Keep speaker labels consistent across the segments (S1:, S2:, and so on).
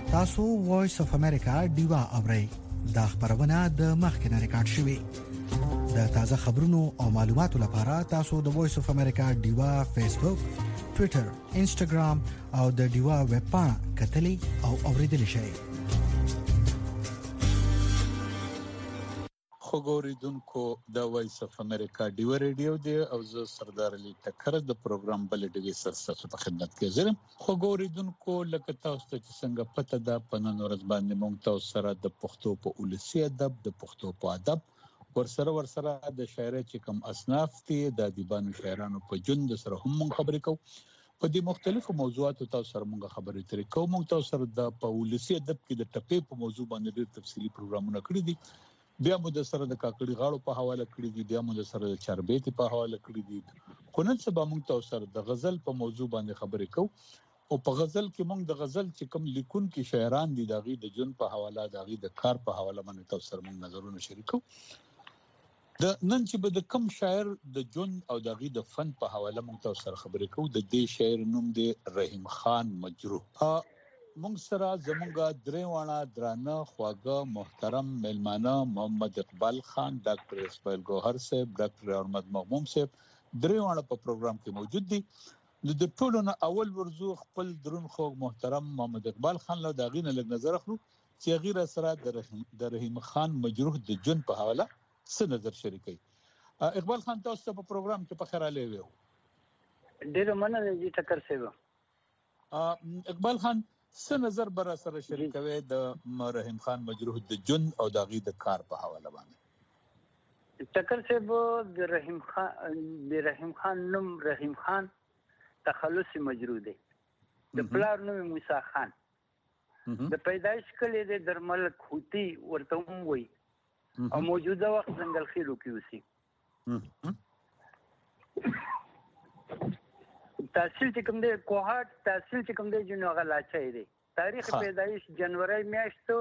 S1: تاسو وایس اف امریکا ډیوا اورئ. دا خبرونه د مخکنه ریکارډ شوې. د تازه خبرونو او معلوماتو لپاره تاسو د وایس اف امریکا ډیوا فیسبوک، ټوئیټر، انسټاګرام او د ډیوا ویب پاڼه کتلی او اوریدلی شئ.
S2: خوګوریدونکو د وایس اف امریکا ډیوا ریډیو دی او زه سردار علي ټکر د پروګرام بل ډیوي سره په خدمت کې زرم. خوګوریدونکو لکه تاسو ته څنګه پته ده په نن ورځ باندې موږ تاسو سره د پښتو په اولسي ادب، د پښتو په ادب ورسره د شاعرۍ چې کوم اصناف دي د ادیبانو شاعرانو په ژوند سره هم موږ خبرې کوو. په دې مختلفو موضوعاتو تاسو سره موږ خبرې ترې کوو. موږ تاسو سره د په اولسي ادب کې د ټپې په موضوع باندې ډېر تفصیلی پروګرامونه کړی دي. بیا مو د سره د کاکړي غاړو په حواله کړی دي، بیا مو د سره د چاربېتي په حواله کړی دي. خو نن سبا موږ تاسو سره د غزل په موضوع باندې خبرې کوو. او په غزل کې موږ د غزل چې کوم لیکونکي شاعران دي دغه د جون په حواله، دغه د کار په حواله باندې تاسو سره موږ نظرونه شریکو. د نن چې به د کوم شاعر د جون او دغه د فن په حواله موږ تاسو سره خبرې کوو. د دې شاعر نوم دی رحیم خان مجروح. موږ سره زمونږه دریوانه درانه خواږه محترم ملمانه محمد اقبال خان، ډاکټر اسماعیل ګوهر صاحب، ډاکټر احمد مغموم صاحب دریوانه په پروګرام کې موجود دي. د ټولو نه اول ورزو خپل درون خو محترم محمد اقبال خان له داغې نه لږ نظر اخلو چې غیر سره د رحیم خان مجروح د جون په حواله څه نظر شریکي. اقبال خان تاسو په پروګرام کې په خیر علي وو.
S3: ډیر مننه جی ټکر صاحب.
S2: اقبال خان څه نظر بر سره شریکوي د رحیم خان مجروح د جون او داغي د کار په حواله باندې؟
S3: ټکر صاحب د رحیم خان نوم رحیم خان تخلصي مجروح دی. د پلار نوم موسی خان. د پیدایش کله د درمل خوتی ورته وای او موجوده وخت ځنګل خیلو کې اوسي. تحصیل چې کوم دی کوهات تحصیل چې کوم دی جنو غلاچای دی. تاریخ پیدایش جنوري میاشتو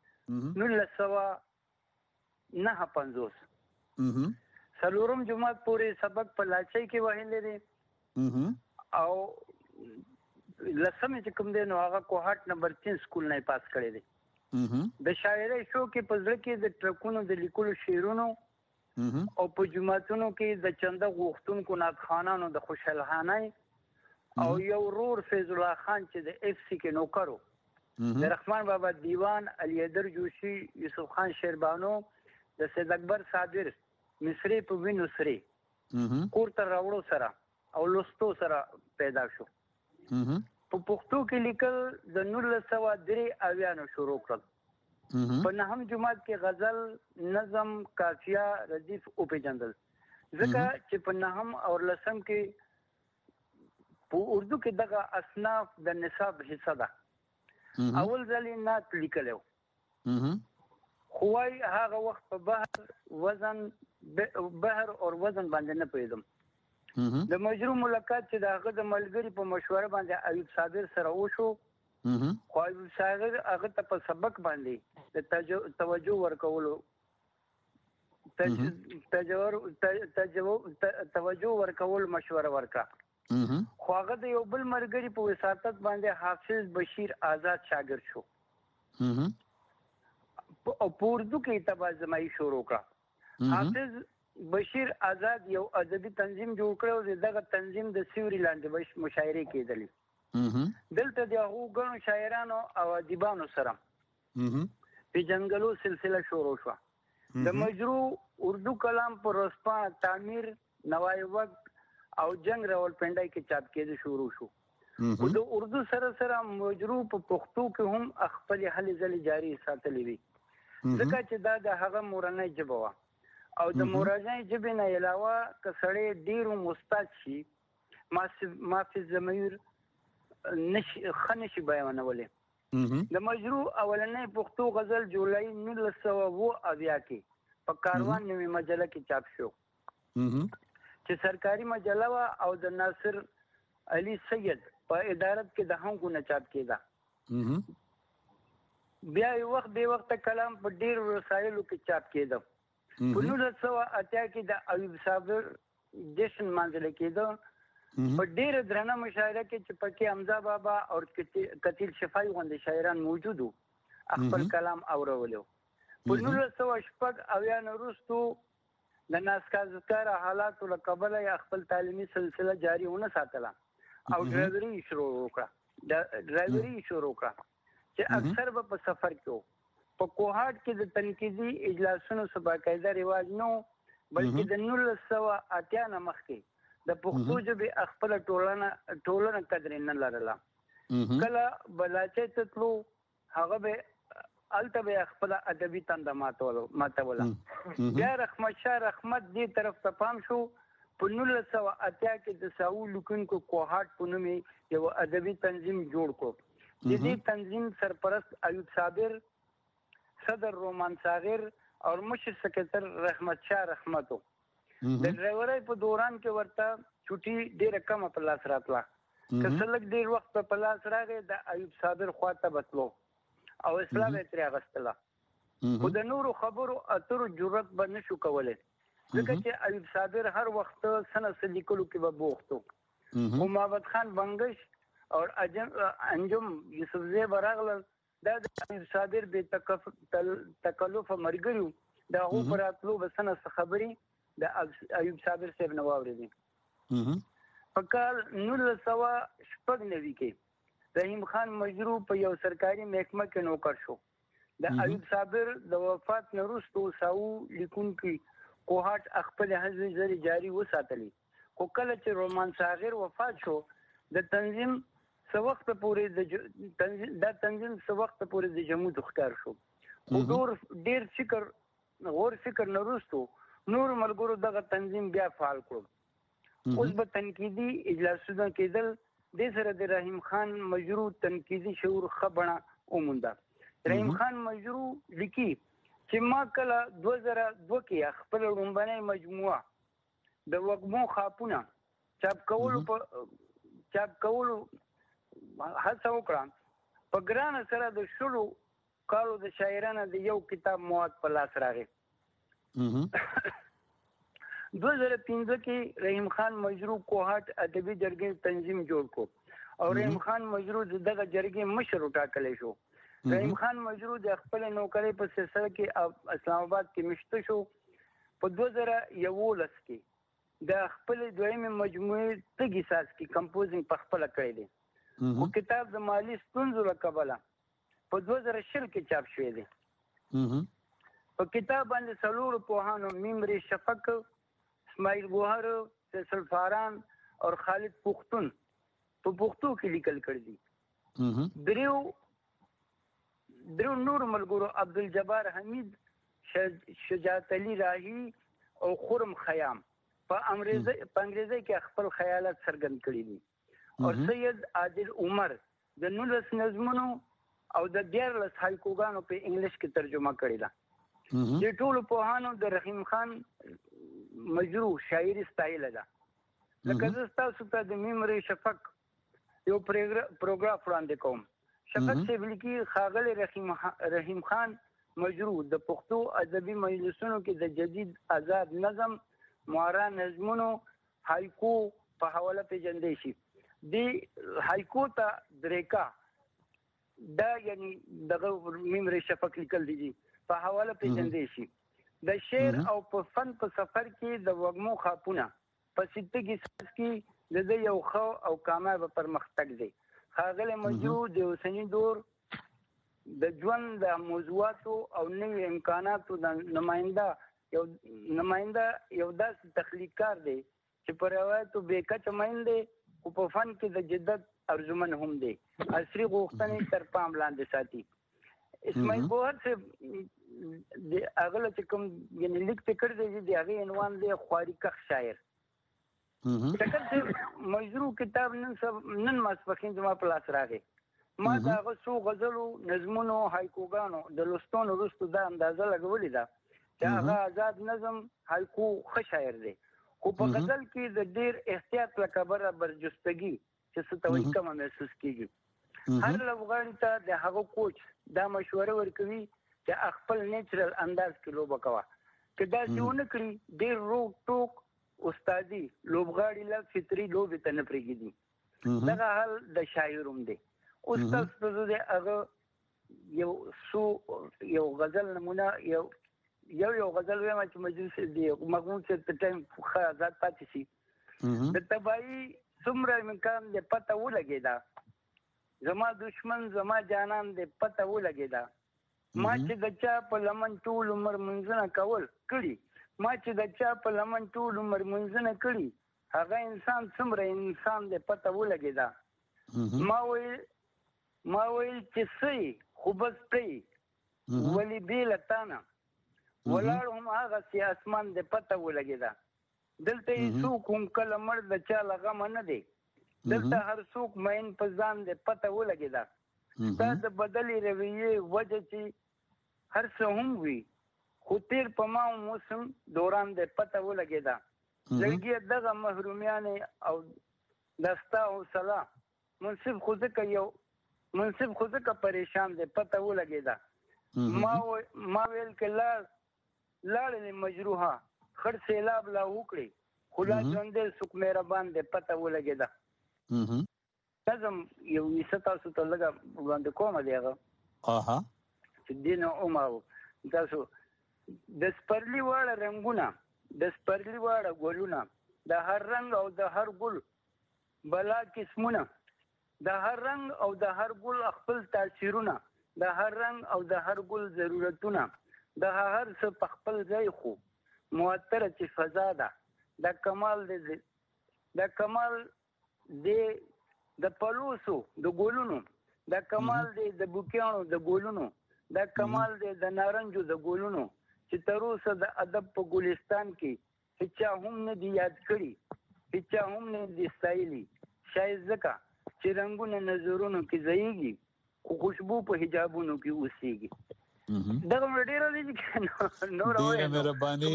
S3: 1950. سلورم جمعه پورې سبق په لاچای کې وهلې دي او لسمه چې کوم دی نو هغه کوهات نمبر 3 سکول نه پاس کړی دی. د شاعرۍ شو کې په ځل کې د ټرکونو د لیکلو شعرونو او په جمعتونو کې د چنده غوښتونکو ناتخوانانو د خوشالخانای او یو رور فیض الله خان چې د اف سی کې نوکرو، د رحمان بابا دیوان، علی در جوشی، یوسف خان شیربانو، د سید اکبر صابر مصری په وینو سری کور تر راوړو سره او لوستو سره پیدا شو. په پښتو کې لیکل د 1993 شروع کړل. په نهم جمعات کې غزل، نظم، قافیه، ردیف او پیجندل. ځکه چې په نهم او لسم کې په اردو کې دغه اصناف د نصاب حصہ ده. اول ځل نعت لیکلو. خوای هغه وخت په بحر او وزن باندې نه پیدم. د مجروح ملاقات چې دغه د ملګری په مشوره باندې ایوب صابر سره وشو. خو ایوب صابر هغه ته په سبق باندې د توجه ورکولو مشوره ورکا. خو هغه د یو بل مرګري په وساتت باندې حافظ بشیر آزاد شاګرد شو. او اردو کې تبازمایي شروع کړه. حافظ بشیر آزاد یو ادبي تنظیم جوړ کړو. دغه تنظیم د سیوري لاندې مشاعرې کېدلې. دلته د هغو ګڼو شاعرانو او ادیبانو سره پیژنګلو سلسله شروع شوه. د مجروح اردو کلام پر رسپا تعمیر نوای وقت او جنگ راولپنډای کې چاپ کېده شروع شو. او د اردو سره مجروح په پښتو کې هم خپل هلې ځلې جاری ساتلې وي. ځکه چې دا د هغه مورنۍ ژبه وه او د مورنۍ ژبې نه علاوه که سړی ډېرو مستعد شي مافي ضمیر ښه نشي بیانولی. د مجروح اولنۍ پښتو غزل جولای 1980 کې په کاروان نوې مجله کې چاپ شو چې سرکاري مجله وه او د ناصر علي سید په ادارت کې د هنګو نه چاپ کېده. بیا یو وخت بې وخته کلام په ډېرو رسایلو کې چاپ کېده. په 1980 کې د ایوب صابر جشن منځله کېده په ډېر درنه مشاعره کې چې پکې حمزه بابا او کتیل شفای غوندې شاعران موجود وو خپل کلام اورولو. په 1980 نه وروستو د ناسازگار حالاتو له کبله خپل تعلیمي سلسله جاری ونه ساتله او ډرایوري شروع وکړه چې اکثر به په سفر کې په کوهاټ کې د تنقیدي اجلاسونو څخه باقاعده رواج نه بلکې د 1980 نه مخکې د پښتو ژبې خپل ټولنه قدر نه لرله. کله بلاچې ته تلو هغه به الته به خپل ادبي تنده ماتوله. بیا رحمت شاه رحمت دې طرف ته پام شو. په 1980 کې د ساو لیکونکو کوهاټ په نوم یو ادبي تنظیم جوړ کړ. د دې تنظیم سرپرست ایوب صابر، صدر رومان صاغر او مشر سکرټر رحمت شاه رحمتو. د ډرایورۍ په دوران کې ورته چوټي ډېره کمه په لاس راتله. که څه لږ ډېر وخت په لاس راغی د ایوب صابر خواته بتلو او اصلاح به ترې اخیستله. خو د نورو خبرو اترو جرأت به نشو کولی ځکه چې ایوب صابر هر وخت څه نه څه لیکلو کې به بوخت و. خو محمد خان بنګش او انجم یوسفزی به راغلل. دا د ایوب صابر بې تکلفه ملګري وو. د هغو په راتلو به څه نه څه خبرې د ایوب صابر صاحب نه واورېدې. په کال 1996 کې رحیم خان مجرو په یو سرکاري محکمه کې نوکر شو. د ایوب صابر د وفات نه وروسته ساو لیکونکي کوهاټ خپل هڅې جاري وساتلې. خو کله چې رومان صاغر وفات شو د تنظیم څه وخت پورې د جمود ښکار شو. خو ډېر غور فکر نه وروسته نور ملګرو دغه تنظیم بیا فعال کړو. اوس به تنقیدي اجلاسونه کېدل. دې سره د رحیم خان مجرو تنقیدي شعور ښه بڼه ومونده. رحیم خان مجرو لیکي چې ما کله 2002 کې خپل لومړنۍ مجموعه د وږمو خاپونه چاپ کولو هڅه وکړه. په ګرانه سره د شلو کالو د شاعرانو د یو کتاب مواد په لاس راغی. 2015 کې رحیم خان مجرو کوهاټ ادبي جرګې تنظیم جوړ کړ او رحیم خان مجرو دغه جرګې مشر وټاکلی شو. رحیم خان مجرو د خپل نوکرۍ په سلسله کې اسلام آباد کې مشته شو. په 2011 کې د خپل دویمې مجموعې تګي ساز کې کمپوزینګ په خپل کړی دی. خو کتاب د مالی ستونزو له کبله په 2020 کې چاپ شوی دی. په کتاب باندې څلورو پوهانو میمري شفق، اسماعیل ګوهر، فیصل فاران او خالد پختون په پښتو کې لیکل کړی دي. درو نور ملګرو عبدالجبار حمید، شجاعت علي راهی او خرم خیام په انګریزي کې خپل خیالات څرګند کړي دي. او سید عادل عمر د 19 نظمونو او د 14 هایکوګانو په انګلیش کې ترجمه کړې ده. د ټولو پوهانو د رحیم خان مجرو شاعري ستایله ده. لکه زه ستاسو ته د میمري شفق یو پروګراف وړاندې کوم. شفق صاحب لیکي ښاغلی رحیم خان مجرو د پښتو ادبي مجلسونو کې د جدید آزاد نظم، معرا نظمونو، هایکو په حواله پیژندل شي. د هایکو ته دریکا دا یعنی دغه میمري شفق لیکل دي په حواله پیژندل شي. د شعر او په فن په سفر کې د وږمو خاپونه په سیتګي ساز کې د یو ښه او کامیاب پرمختګ دی. ښاغلی مجرو د اوسني دور د ژوند د موضوعاتو او نوي امکاناتو د نماینده یو داسې تخلیقکار دی چې په روایتو بې کچه مین دی خو په فن کې د جدت ارزومن هم دی. عصري غوښتنې تر پام لاندې ساتي. اسماعیل ګوهر صاحب د هغه چې کوم یعنې لیک ته کړی دی د هغې عنوان دی خواري کښ شاعر. ټکر صاحب مجرو کتاب نن ماسپښین زما په لاس راغی. ما د هغه څو غزلو، نظمونو، هایکوګانو د لوستو نه وروسته دا اندازه لګولې ده چې هغه آزاد نظم هایکو ښه شاعر دی. خو په غزل کې د ډېر احتیاط له کبله برجستګي چې څه ته وایي کمه محسوس کېږي. هر لوبغاړي ته د هغه کوچ دا مشوره ورکوي چې خپل نیچرل انداز کې لوبه کوه. که داسې ونه کړي ډېر روک ټوک استادي لوبغاړي لا فطري لوب ته نه پریږدي دا حال د شاعروم دی. استاد په دې هغه یو غزل نمونه یو غزل وایم چې مجلس دی مغمون چې په ټایم خو آزاد پاتې شي د تباہي څومره امکان دې پته ولګېدا زما دشمن زما جانان دې پته ولګېدا ما چې د چا په لمن ټول عمر منځنه کول کړي ما چې د چا په لمن ټول عمر منځنه کړي هغه انسان څومره انسان دې پته ولګېدا ما ویل چې سي خو بس پرې ولی بیل تانا ولاړ هم هغه سي اسمان دې پته ولګېدا دلته څوک هم کله مړ د چا لغم نه دی دلته هر څوک مین په ځان دې پته ولګېدا دا د بدلې رویې وجه چې هر څه هم وي خو تیر په ما موسم دوران دې پته ولګېدا لږه دغه محرومیان او دستا او صلاح منصف خود کا پریشان دې پته ولګېدا ما ویل کې لاړې مجروحه خړ سیلاب لا وکړي خلا ژوندې سوک مهربان دې پته ولګېدا لازم یو تاسو ته لږه وړاندې کوم دی هغه چې دین عمر تاسو د سپرلی واړه رنگونه د سپرلی واړه ګلونه د هر رنگ او د هر ګل بلا قسمونه د هر رنگ او د هر ګل خپل تاثیرونه د هر رنگ او د هر ګل ضرورتونه د هر څه په خپل ځای خو موثر چې فضا ده د کمال دی د پلوسو د ګلونو د کمال دی د بوکیانو د ګلونو د کمال دی د نارنجو د ګلونو چې تر اوسه د ادب په ګلستان کې هیڅ هم نه دی یاد کړي هیڅ هم نه دی ستایلی شاید ځکه چې رنگونه نظرونو کې ځایږي خو خوشبو په حجابونو کې اوسېږي دا ډېر دی چې نور
S2: ډېر مهرباني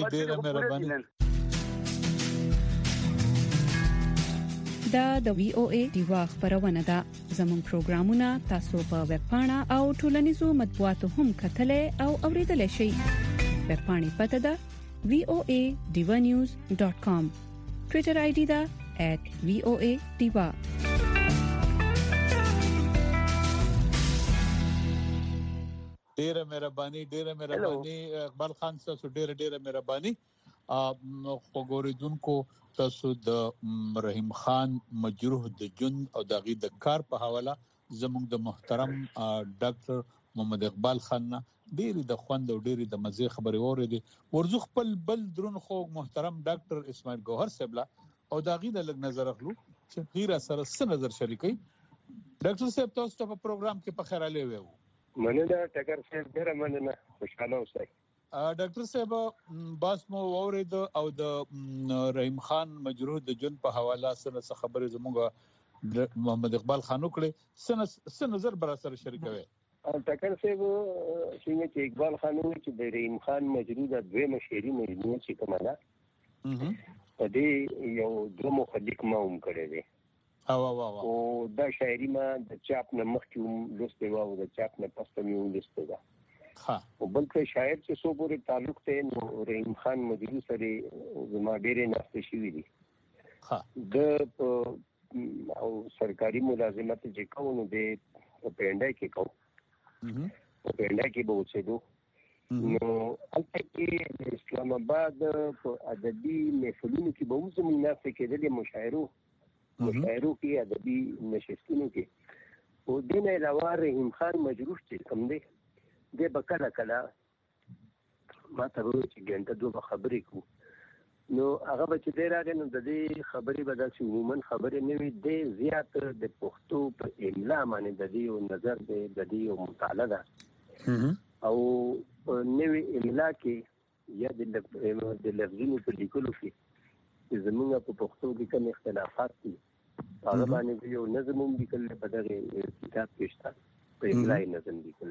S4: دا د وی او ای دیوا خبرونه ده زموږ پروګرامونه تاسو په ویب پاڼه او ټولنیزو مطبوعاتو هم کتلې او اوریدلې شئ ویب پاڼې پته ده voanews.com ټوئیټر آی ډي ده @voadiva
S2: ډېر مهرباني اقبال خان تاسو ډېر مهرباني خو ګوریدونکو تاسو د رحیم خان مجروح د جون او دغه د کار په حواله زموږ د محترم ډاکټر محمد اقبال خان ډېر د خوند او ډېر د مزه خبري اوریدي ورزو خپل بل درون خو محترم ډاکټر اسماعیل ګوهر صاحب او دغه د لګ نظر اخلو چې غیر سره څه نظر شریکي ډاکټر صاحب تاسو ته په پروګرام کې په خیر علي وو
S5: مننه ټکر صاحب ډېر مننه خوشاله اوسئ
S2: ډاکټر صاحب باس مو اورید او د رحیم خان مجروح د جون په حواله سره خبرې زموږ محمد اقبال خان وکړي څه نظر بر سره شریکوي
S5: ټکر صاحب چې اقبال خان چې د رحیم خان مجروح د دویمه شعري مجموعه چې کومه ده په دې یو دوه مخلک ما هم کړی دی او دا شاعري ما د چاپ نه مخکې لوستې وه او د چاپ نه پسته مې ولوستې ده او بل څه شاعر چې څو پورې تعلق ته رحیم خان مجروح سره زما ډېرې ناستې شوي دي د او سرکاري ملازمت چې کوم نو د پینډای کې کوم په پینډای کې به اوسېدو نو هلته کې د اسلام آباد په ادبي محفلونو کې به هم زموږ ناستې کېدلې مشاعرو کې ادبي نشستونو کې او دې نه علاوه رحیم خان مجروح چې کوم دی د بکله کله ما ته وایي چې ګنټه دوه خبرې کو نو هغه به چې دی راغی نو د دې خبرې به داسې عموما خبرې نه وي دی زیات د پښتو په املا باندې د دې یو نظر دی د دې یو مطالعه ده او په نوې املا کې یا د لفظونو په لیکلو کې زموږ په پښتو کې کوم اختلافات دي هغه باندې یو نظم هم لیکل په دغه کتاب کې شته په املا نظم لیکل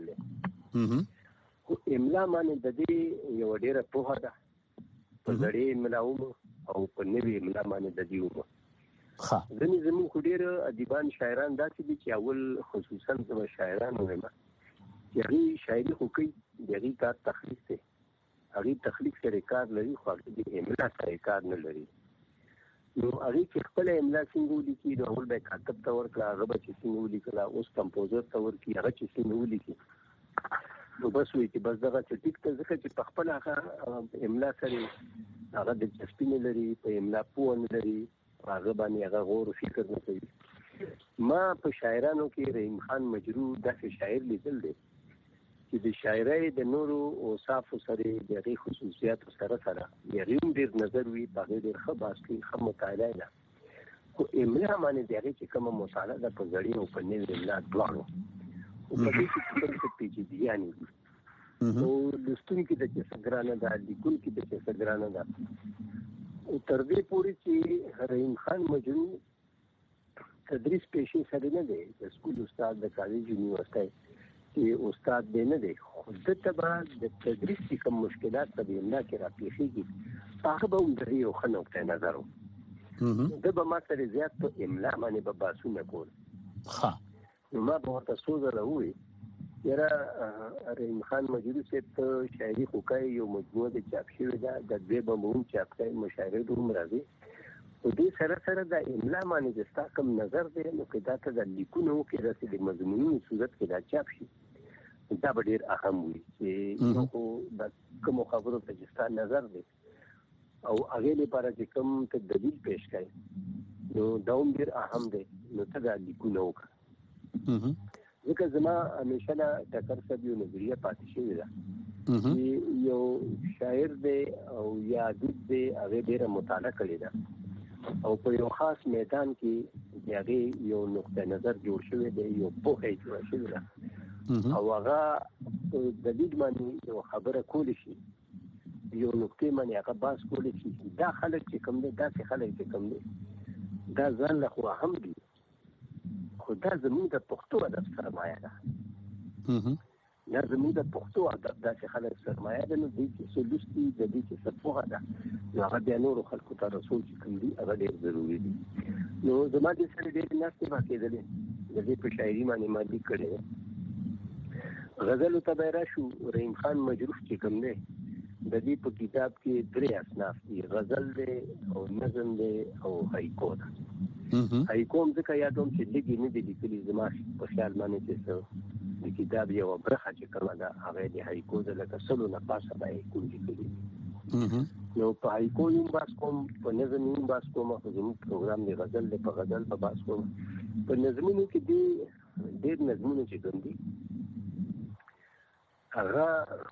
S5: خو املا باندې د دې یو ډېره پوهه ده په زړې املا او په نوې املا باندې د دې ځینې زموږ خو ډېر ادیبان شاعران داسې دي چې اول خصوصا زموږ شاعران وایم چې هغې شاعري خو کوي د هغې کار تخلیق دی هغې تخلیق سره کار لري خو هغې د املا سره کار نه لري نو هغه چې خپل املا څنګه ولیکي نو اول به کاتب ته ورکړه هغه به چې څنګه ولیکلا اوس کمپوزر ته ورکړي هغه چې څنګه ولیکي نو بس وی چې بس دغه چې ټیک ته ځکه چې په خپل هغه املا سره هغه د چسپینه لري په املا پوه نه لري هغه باندې هغه غور او فکر نه کوي. ما په شاعرانو کې رحیم خان مجروح داسې شاعر لیدل دی چې د شاعرۍ د نورو اوصاف سره د خصوصیات سره یې ډېر نظر وی په ډېر ښه باسي ښه مطالعه ده خو املا باندې دغه چې کوم مصالحه د پزړی او په نوې املا دواړو او په دې کې څه پیچیدګي یعنی او لستون کې د څنګهرانه د لیکون کې د څنګهرانه ده او تر دې پورې چې رحیم خان مجروح تدریس پیشې سره نه دی د سکول استاد د کالج یونیورسيټي چې استاد دی نه دی خو د تبع د تدریس کوم مشکلات په املا کې راپېښېږي هغه به هم د یو ښه نقطه نظر و د به ما سره زیات په املا باندې به باسونه کول نو ما به ورته څو ځله وویل یاره رحیم خان مجروح صاحب ته شاعري خو کوي یو مجموعه د چاپ شوې ده د دوی به مو هم چاپ کوي مشاعرې به هم راځي او دې سره د املا باندې د ستا کوم نظر دی نو که دا ته د لیکونو کې داسې د مضمونونو صورت کې دا چاپ شي دا به ډېر اهم وي چې نو خو د کومو خبرو ته چې ستا نظر دی او هغې لپاره چې کوم ته دلیل پیش کوي نو دا هم ډېر اهم دی نو ته دا لیکونه وکړه ځکه زما همیشه نه ټکر صاحب یو نظریه پاتې شوې ده چې یو شاعر دی او یا ادیب دی هغې ډېره مطالعه کړې ده او په یو خاص میدان کې د هغې یو نقطه نظر جوړ شوی دی یو پوهه یې جوړه شوې ده او هغه دلیل باندې یو خبره کولی شي یو نقطې باندې هغه بحث کولی شي دا خلک چې کوم دی داسې خلک چې کوم دی دا ځان له خو هم دي خو دا زموږ د پښتو ادب سرمایه ده دا زموږ د پښتو ادب داسې خلک سرمایه ده نو دوی چې څه لوستي د دوی چې څه پوهه ده نو هغه بیا نورو خلکو ته رسول چې کوم دي هغه ډېر ضروري دي نو زما دې سره ډېرې ناستې به کېدلې د دې په شاعري باندې ما لیک کړی دی غزلو ته به راشو رحیم خان مجروح چې کوم دی د دې په کتاب کې 3 اصناف دي غزل دی او نظم دی او هایکو ده هایکو هم ځکه یادوم چې لږې نه دي لیکلي زما په خیال باندې چې د کتاب یوه برخه چې کومه ده هغه د هایکو ده لکه سلو نه پاسه به هایکو لیکلي نو په هایکو یې هم بحث کوم په نظم یې هم بحث کوم خو زموږ پروګرام د غزل دی په غزل به بحث کوم په نظمونو کې ډېر نظمونه چې کوم دي هغه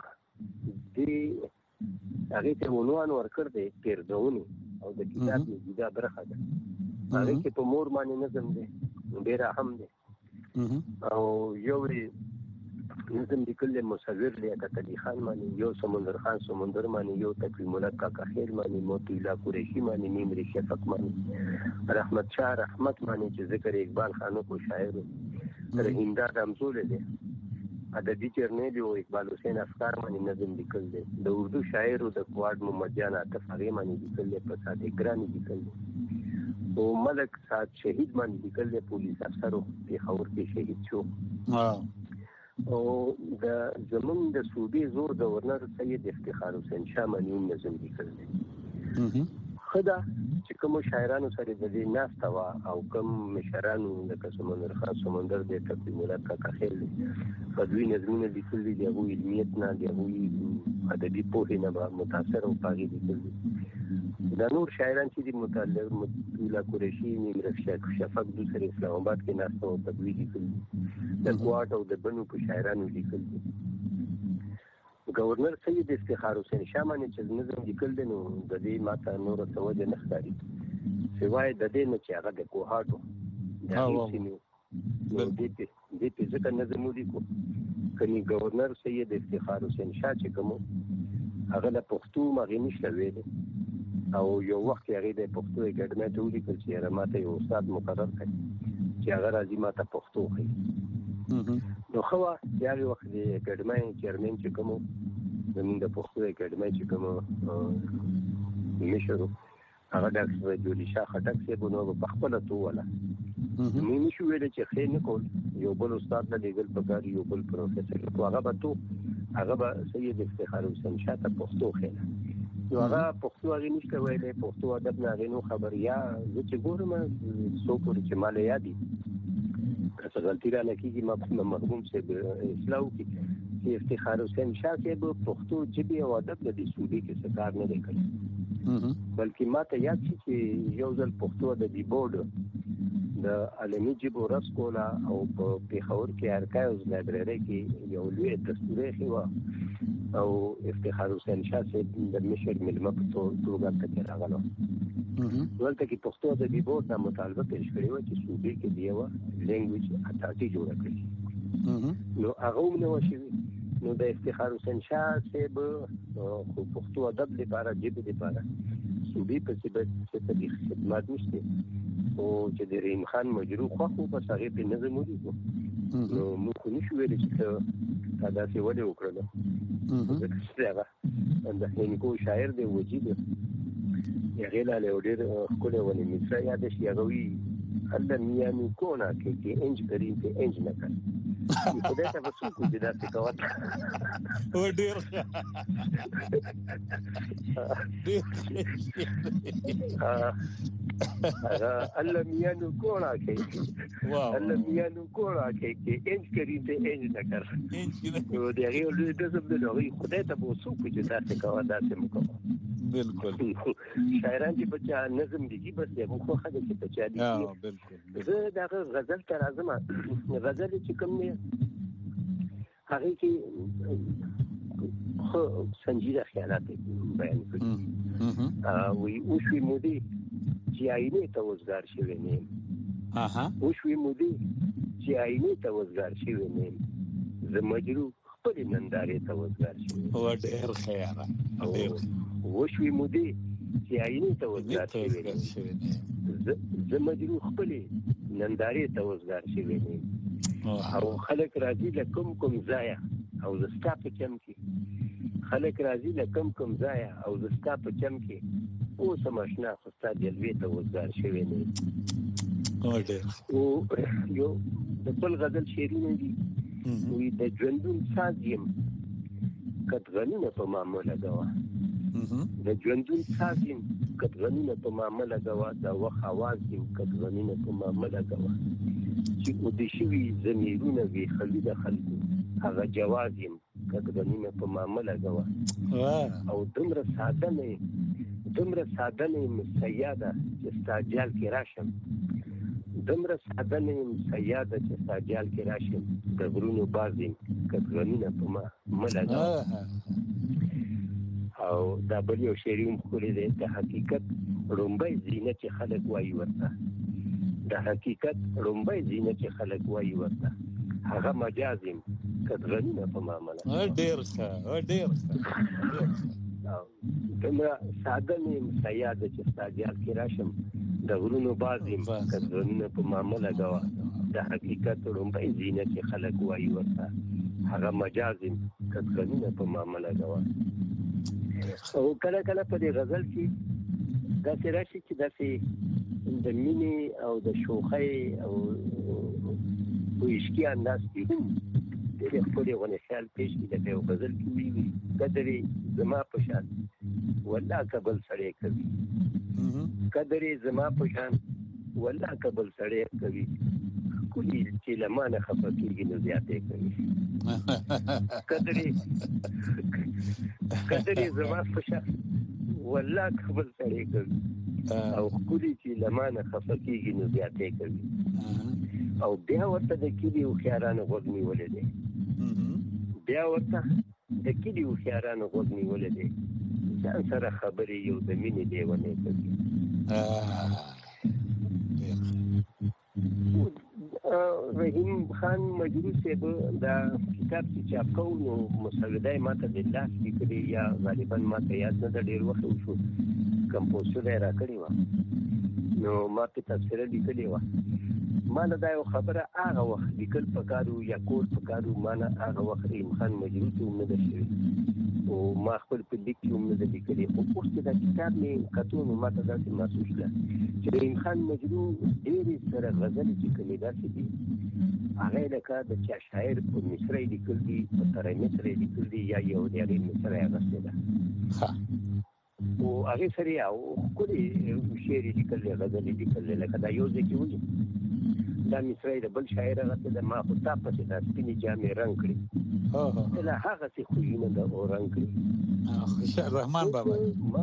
S5: هغې ته عنوان ورکړ دی پیردونې او د کتاب یې جدا برخه ده هغې کې په مور باندې نظم دی ډېر اهم دی او یو نظم لیکل دی مصور دی کتلی خان باندې یو سمندر خان سمندر باندې یو تقویم الله کاکا خیل باندې موتی الله قریشي باندې نیمري شفق باندې رحمت شاه رحمت باندې چې ذکر اقبال خانو کو شاعر رحیم داد همزولی دی ادبي جرنیل او اقبال حسین افکار باندې نظم لیکل دی د اردو شاعر او د کواد محمد جان عاطف هغې باندې لیکل دی په ساده ګراني لیکل دی او ملک سعد شهید باندې لیکل دی پولیس افسر پېښور کې شهید شو او د زمونږ د صوبې زور گورنر سید افتخار حسین شاه باندې هم نظم لیکل دی ښه ده چې کومو شاعرانو سره د دې ناسته وه او کوم مشرانو لکه سمندر خان سمندر دی تقویم الله کاکا خیل دی په دوی نظمونه لیکل دي د هغوی علمیت نه د هغوی ادبي پوهې نه به متاثر او په هغې لیکل دي دا نور شاعران چې دي متعلق الله قریشي نیمري شفق دوی سره اسلام آباد کې ناسته او په دوی لیکل دي د کوټ او د بنو په شاعرانو لیکل دي گورنر سید افتخار حسین شاه باندې چې نظم لیکل دی نو د دې ماته نوره څه وجه نه ښکاري سوای د دې نه چې هغه د کوهاټو د هغې سیمې نو دې پې ځکه نظم ولیکو کني گورنر سید افتخار حسین شاه چې کوم هغه له پښتو هغې نشته ویلی او یو وخت کې هغې د پښتو اکاډمۍ ته ولیکل چې یاره ماته یو استاد مقرر کړي چې هغه راځي ماته پښتو ښیي نو ښه وه د هغې وخت د اکاډمۍ چیرمین چې کوم زموږ د پښتو اکاډمۍ چې کوم مشر هغه ډاکټر جولي شاه خټک صاحب نو په خپله تووله موږ نشو ویلی چې ښې نه کول یو بل استاد ته لیږل پکار یو بل پروفیسر خو هغه به سید افتخار حسین شاه ته پښتو ښیله نو هغه پښتو هغه نشته ویلې پښتو ادب نه غنو خبریا چې ګورم سو پورې چې مال یادي که غلطی را لکېږي ما مرحوم صاحب اصلاح وکړي چې افتخار حسین شاه صاحب پښتو ژبې او ادب د دې صوبې کې څه کار نه دی کړی بلکې ما ته یاد شي چې یو ځل پښتو ادبي بورډ د عالمي ژبو ورځ کوله او په پېښور کې ارکایوز لایبرري کې یو لوی دستور یې او افتخار حسین شاه صاحب د مشر ملما په توګه ته راغلو ولته کې پښتو ادبي بورډ د مطالبه پیښ کړې و چې صوبې کې دی یو لینګویج اتارټي جوړ کړي نو هغه نو شي نو د افتخار حسین شاه صاحب خو پښتو ادب لپاره ژبې لپاره صوبې په څیر په خدمات نشته او چې د رحیم خان مجروح خو په هغه په نظم ولیکو نو موږ نشو ویل چې دا څه ولې وکړل ځکه دا هنګو شاعر دی وجید یې له ډېر کوله ونی مصر یاد شي هغه وی الله میانو کونا کې انج کری په انج نه کړ خدای ته وسو کو دې دا څه کوي
S2: و ډېر
S5: الله میانو کونا کې الله میانو کونا کې انج کری په انج نه کړ نو دې هغه له دې څه د لوري خدای ته وسو کو دې دا څه کوي دا څه مکو
S2: بالکل
S5: شاعران چې بچا نظم دي بس یو خو خدای چې بچا دي
S2: بالکل
S5: زه دا غزل تر اعظم غزل چې کوم نه هغه کې خو سنجیده خیالات بیان کړي وی اوسوي مودي چې آینه ته وزګار شوی نه اوسوي مودي چې آینه ته وزګار شوی نه زه مجروح خپل نندارې ته وزګار شوی
S2: و ډېر خیال ډېر
S5: وشوي مودي چې آینه ته وزګار شوی نه زه مجروح خپل نندارې ته وزګار شوی نه او خلک راځي لکم کوم ځای او زستا په چم کې خلک راځي لکم کوم ځای او زستا په چم کې او سماشنا خستا جلوې ته وزګار شوی نه او یو د خپل غزل شعرونه دي وی د ژوندون سازیم کټغنونه په معامله غوا د ژوندون سازیم کټغنونه په معامله غوا دا وخت आवाज دې کټغنونه په معامله غوا چې او د شوی زمیرونه وی خلید خلکو هغه جوازیم کټغنونه په معامله غوا او دمر ساده نه مسیاده چې استاجال کې راشم دمر ساده نه مسیاده چې استاجال کې راشم د غرونو بازیم کټغنونه په معامله غوا او دا بل یو شعریم خوري د حقیقت رومبای زینت چې خلک وایي ورته د حقیقت رومبای زینت چې خلک وایي ورته هغه مجازم کټغنونه په معامله
S2: ډېر ښه
S5: دمره ساده نیم سیاده چې استاجال کې راشم د غرونو بازیم کټغنونه په معامله غوا د حقیقت رومبای زینت چې خلک وایي ورته هغه مجازم کټغنونه په معامله غوا او کله کله په دې غزل کې دا څه راشي چې دا څه د مینې او د شوخۍ او ویشکی انداز کې د خپل غونې خیال پیش کې د یو غزل کې وی قدرې زما په شان ولا قبل سړی کوي قدرې زما په شان ولا قبل سړی کوي کولی چې لمانه خفه کېږي نو زیاتې کوي قدرې زما په شان ولا قبل سړی کوي او کولی چې لمانه خفه کېږي نو زیاتې کوي او بیا ورته د کلی هوښیارانو غوږ نیولی دی غوږ نیولی دی ځان سره خبرې یو د مینې لیونی کوي رحیم خان مجروح صاحب دا کتاب چې چاپ کوو نو مسوده یې ماته د لاس لیکلې یا غالبا ماته یاد نه ده ډېر وخت وشو کمپوزټر یې راکړې وه نو ما پې تبصره لیکلې وه ما نه دا یو خبره هغه وخت لیکل پکار و یا کول پکار و ما نه هغه وخت رحیم خان مجروح ته هم نه ده شوې او ما خپل په لیک کې هم نه ده لیکلې خو اوس چې دا کتاب مې کتو نو ما ته داسې محسوس کړه چې رحیم خان مجروح ډېرې سره غزلې چې کومې داسې دي هغه لکه د چا شاعر په مصر لیکل دي په ترانې سره لیکل دي یا یو د هغې مصر یې اخیستې ده او هغه سره او کلی شعر لیکل غزل لیکل لکه دا یو ځکه وایي دا مصری د بل شاعر هغه ته ما خو تا په د سپینې جامې رنگ کړی له هغه څه خوینه د رنگ کړی
S2: رحمان بابا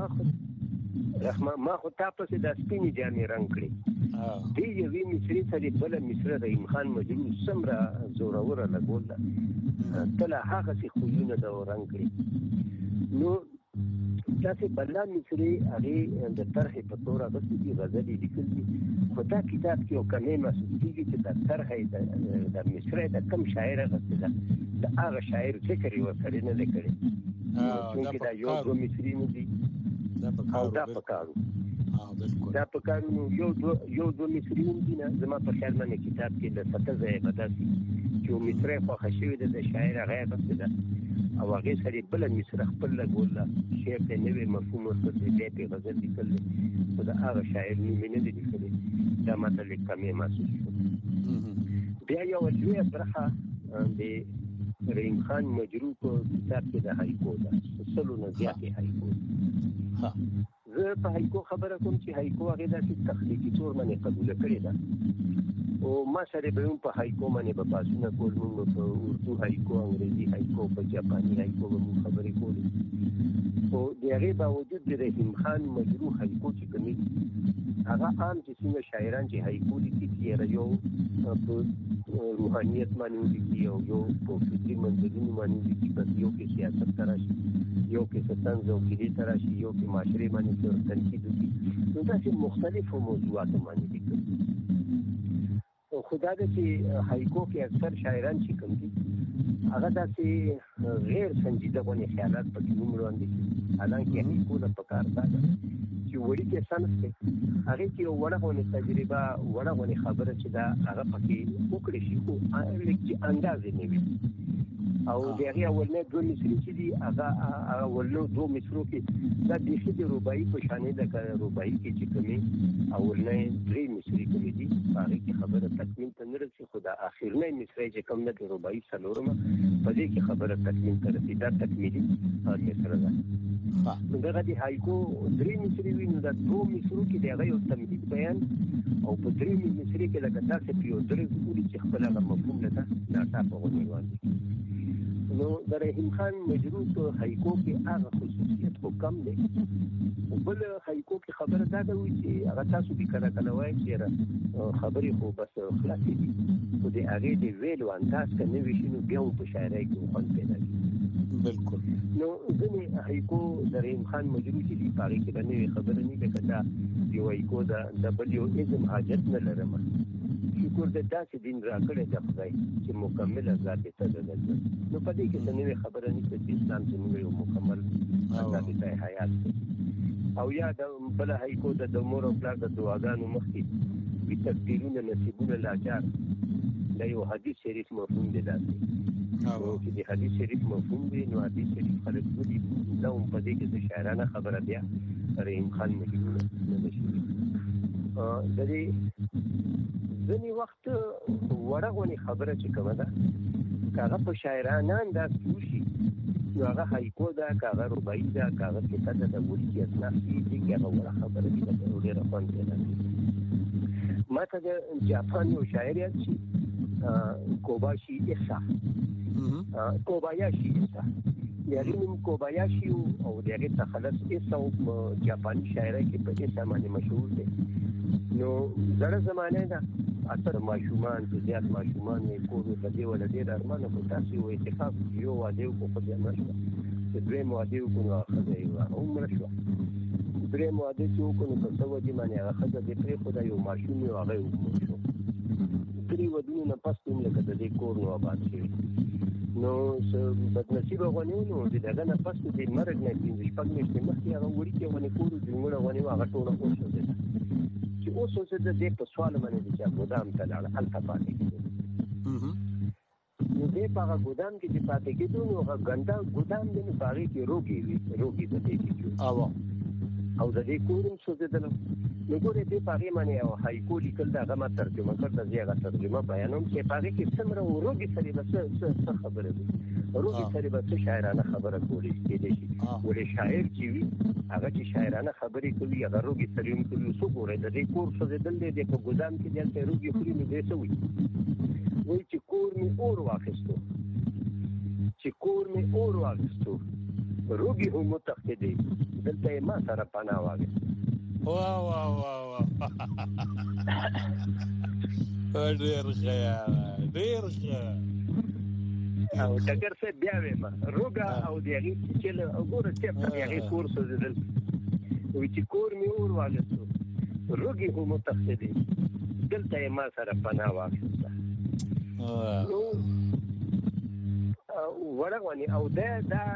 S5: ما خو تا په د سپینې جامې رنگ کړی دی یوې مصری سره بل مصری رحیم خان مجروح سمره زوروره لګول تله هغه څه خوینه د رنگ کړی نو تاسو بللا مصری هغه د طرح په تور غوښتي دي غزل لیکل دي خو دا کتاب کې یو کمی محسوس کیږي چې د طرح د مصری د کم شاعر غوښتي دا هغه شاعر فکر یې ورسره نه لیکلی چې دا یو دو مصری نه دي دا په کارو یو دو مصری دي نه زما په خیال باندې کتاب کې د 7 ځای بداسي چې مصری خو خشوي د شاعر هغه غوښتي دا او هغه سره بل مصر خپل لګول شعر ته نوې مفهوم ورته دی په غزل لیکل او دا هغه شاعر نیمه نه دی لیکل دا مطلب کمې محسوس بیا یو لوی برخه د رحیم خان مجروح په کتاب کې د هایکو دا سلو نه زیاتې هایکو زه په هایکو خبره کوم چې هایکو هغه د تخلیقي تور باندې قبول کړی دا او ما سره به په هایکو باندې په پاسونه کول موږ په اردو هایکو انګریزي هایکو په جاپاني هایکو به خبرې کولې او د هغه باوجود د رحیم خان مجروح هایکو چې کومي هغه عام چې څنګه شاعران چې هایکو لیکي چې یو په روحانيت باندې لیکي او یو په فکري منځونو باندې لیکي په یو کې سیاست تراشي یو کې ستنځ او کې تراشي یو کې معاشري باندې تنقید کوي نو دا چې مختلفو موضوعاتو باندې لیکي خدا دې چې هایکو کې اکثر شاعران چې کوم دي هغه داسې غیر سنجیده غونې خیالات پکې ومروان دي حالانکه هایکو د پکار ده چې وړي کې سنسته هغه کې وړه غونې تجربه وړه غونې خبره چې دا هغه پکې وکړي شي خو لکه اندازې نه وي او د هغه اولنې دوه مصری چې دي هغه اولنو دوه مصرو کې دا د شې رباعي په شانې د رباعي کې چې کومي اولنې درې مصری کومې دي هغه کې خبره تکمیل ته نه رسي خو دا اخرنۍ مصری چې کوم د رباعي څلورمه په دې کې خبره تکمیل ته رسي دا تکمیلي مصره ده نو دا د هایکو درې مصری وینو دا دوه مصرو کې دغه یو تمهید بیان او په درې مصری کې لکه تاسو په یو درې ټولي چې خپل مفهوم نه دا تاسو غوښتل نو د رحیم خان مجروح په هایکو کې هغه خصوصیت خو کم دی او بل هایکو کې خبره دا ده چې هغه تاسو به کله وایي چې خبرې خو بس خلاصې دي خو د هغې د ویلو انداز که نه وي شي نو بیا هم په شاعرۍ کې خوند پیدا کېږي
S2: بالکل
S5: نو ځینې هایکو د رحیم خان مجروح چې دي په هغې کې به نوې خبره نه لکه دا یو هایکو د بل یو اذن حاجت نه لرم شکر د داسې دین راکړی د خدای چې مکمل ضابطه ده نو په دې کې څه نوې خبره نشته چې اسلام زموږ یو مکمل ضابطه حیات دی او یا د بل هایکو د مور او پلار د دعاګانو مخکې وي تقدیرونه نصیبونه لاچار دا یو حدیث شریف مفهوم دی داسې چې د حدیث شریف مفهوم دی نو حدیث شریف خلک ولي دا هم په دې کې د شاعرانه خبره بیا رحیم خان مجروح نه شي د دې ځینې وخت وړه غونې خبره چې کومه ده که هغه په شاعرانه انداز کې وشي نو هغه هایکو ده که هغه رباعي ده که هغه کیسه ده د ولیکي اصناف چې دي که هغه وړه خبره دي لکه ډېره خوند پیدا کوي ما ته د جاپان یو شاعر یاد شي کوبایاشي ایسا یعنی نوم کوبایاشي او د هغې تخلص ایسا جاپاني شاعرۍ کې په ایسا باندې مشهور دی نو زړه زمانه ده اثر ماشومان چې زیات ماشومان یې کور ته دی ولا ډېر ارمانه خو تاسو یو اتفاق یو واده وکړو خو بیا مړه شوه چې درېیم واده وکړو نو ښځه یې مړه شوه درېیم واده چې وکړو نو په څه وجې باندې هغه ښځه دې پرېښوده یو ماشوم یې هغه یې ومړ شو درې ودونو نه پس هم لکه د دې کور نو آباد شوي نو بدنصیبه غونې و نو د دغه نه پس د مرګ نه 5-6 میاشتې مخکې هغه وړوکې غونې کور و جونګړه غونې وه هغه ټوله وسوځېده چې اوس اوسېده دې په سوال باندې د چا ګودام ته لاړه هلته پاتې کېدو نو دې په هغه ګودام کې چې پاتې کېدو نو هغه ګنده ګودام دی نو په هغې کې روږې وي روږې د دې کې او د دې کور هم سوځېدلو نو ګوره دې پاره باندې او هایکو لیکل دا غما ترجمه کړل دا هغه ترجمه بیانوم چې پاره کې څومره وروګي سره بس خبره ده وروګي سره بس شاعرانه خبره کولی کېږي ولې شاعر چې وي هغه چې شاعرانه خبرې کوي هغه وروګي سره هم کوي څو ګوره د دې کور څه دل دې په ګودام کې دلته وروګي خوري نو دې څه وي چې کور می اور واخستو روګي هم متخدي دلته ما سره پناه واغې
S2: واه ډېر ښه
S5: او ټکر څه بیا وېما روګا او دیږي چې له وګوره چې په هغه کورس دل وي چې کور می اور واغستو روګي هم متخدي دلته ما سره پناه واغې ورغونی او دا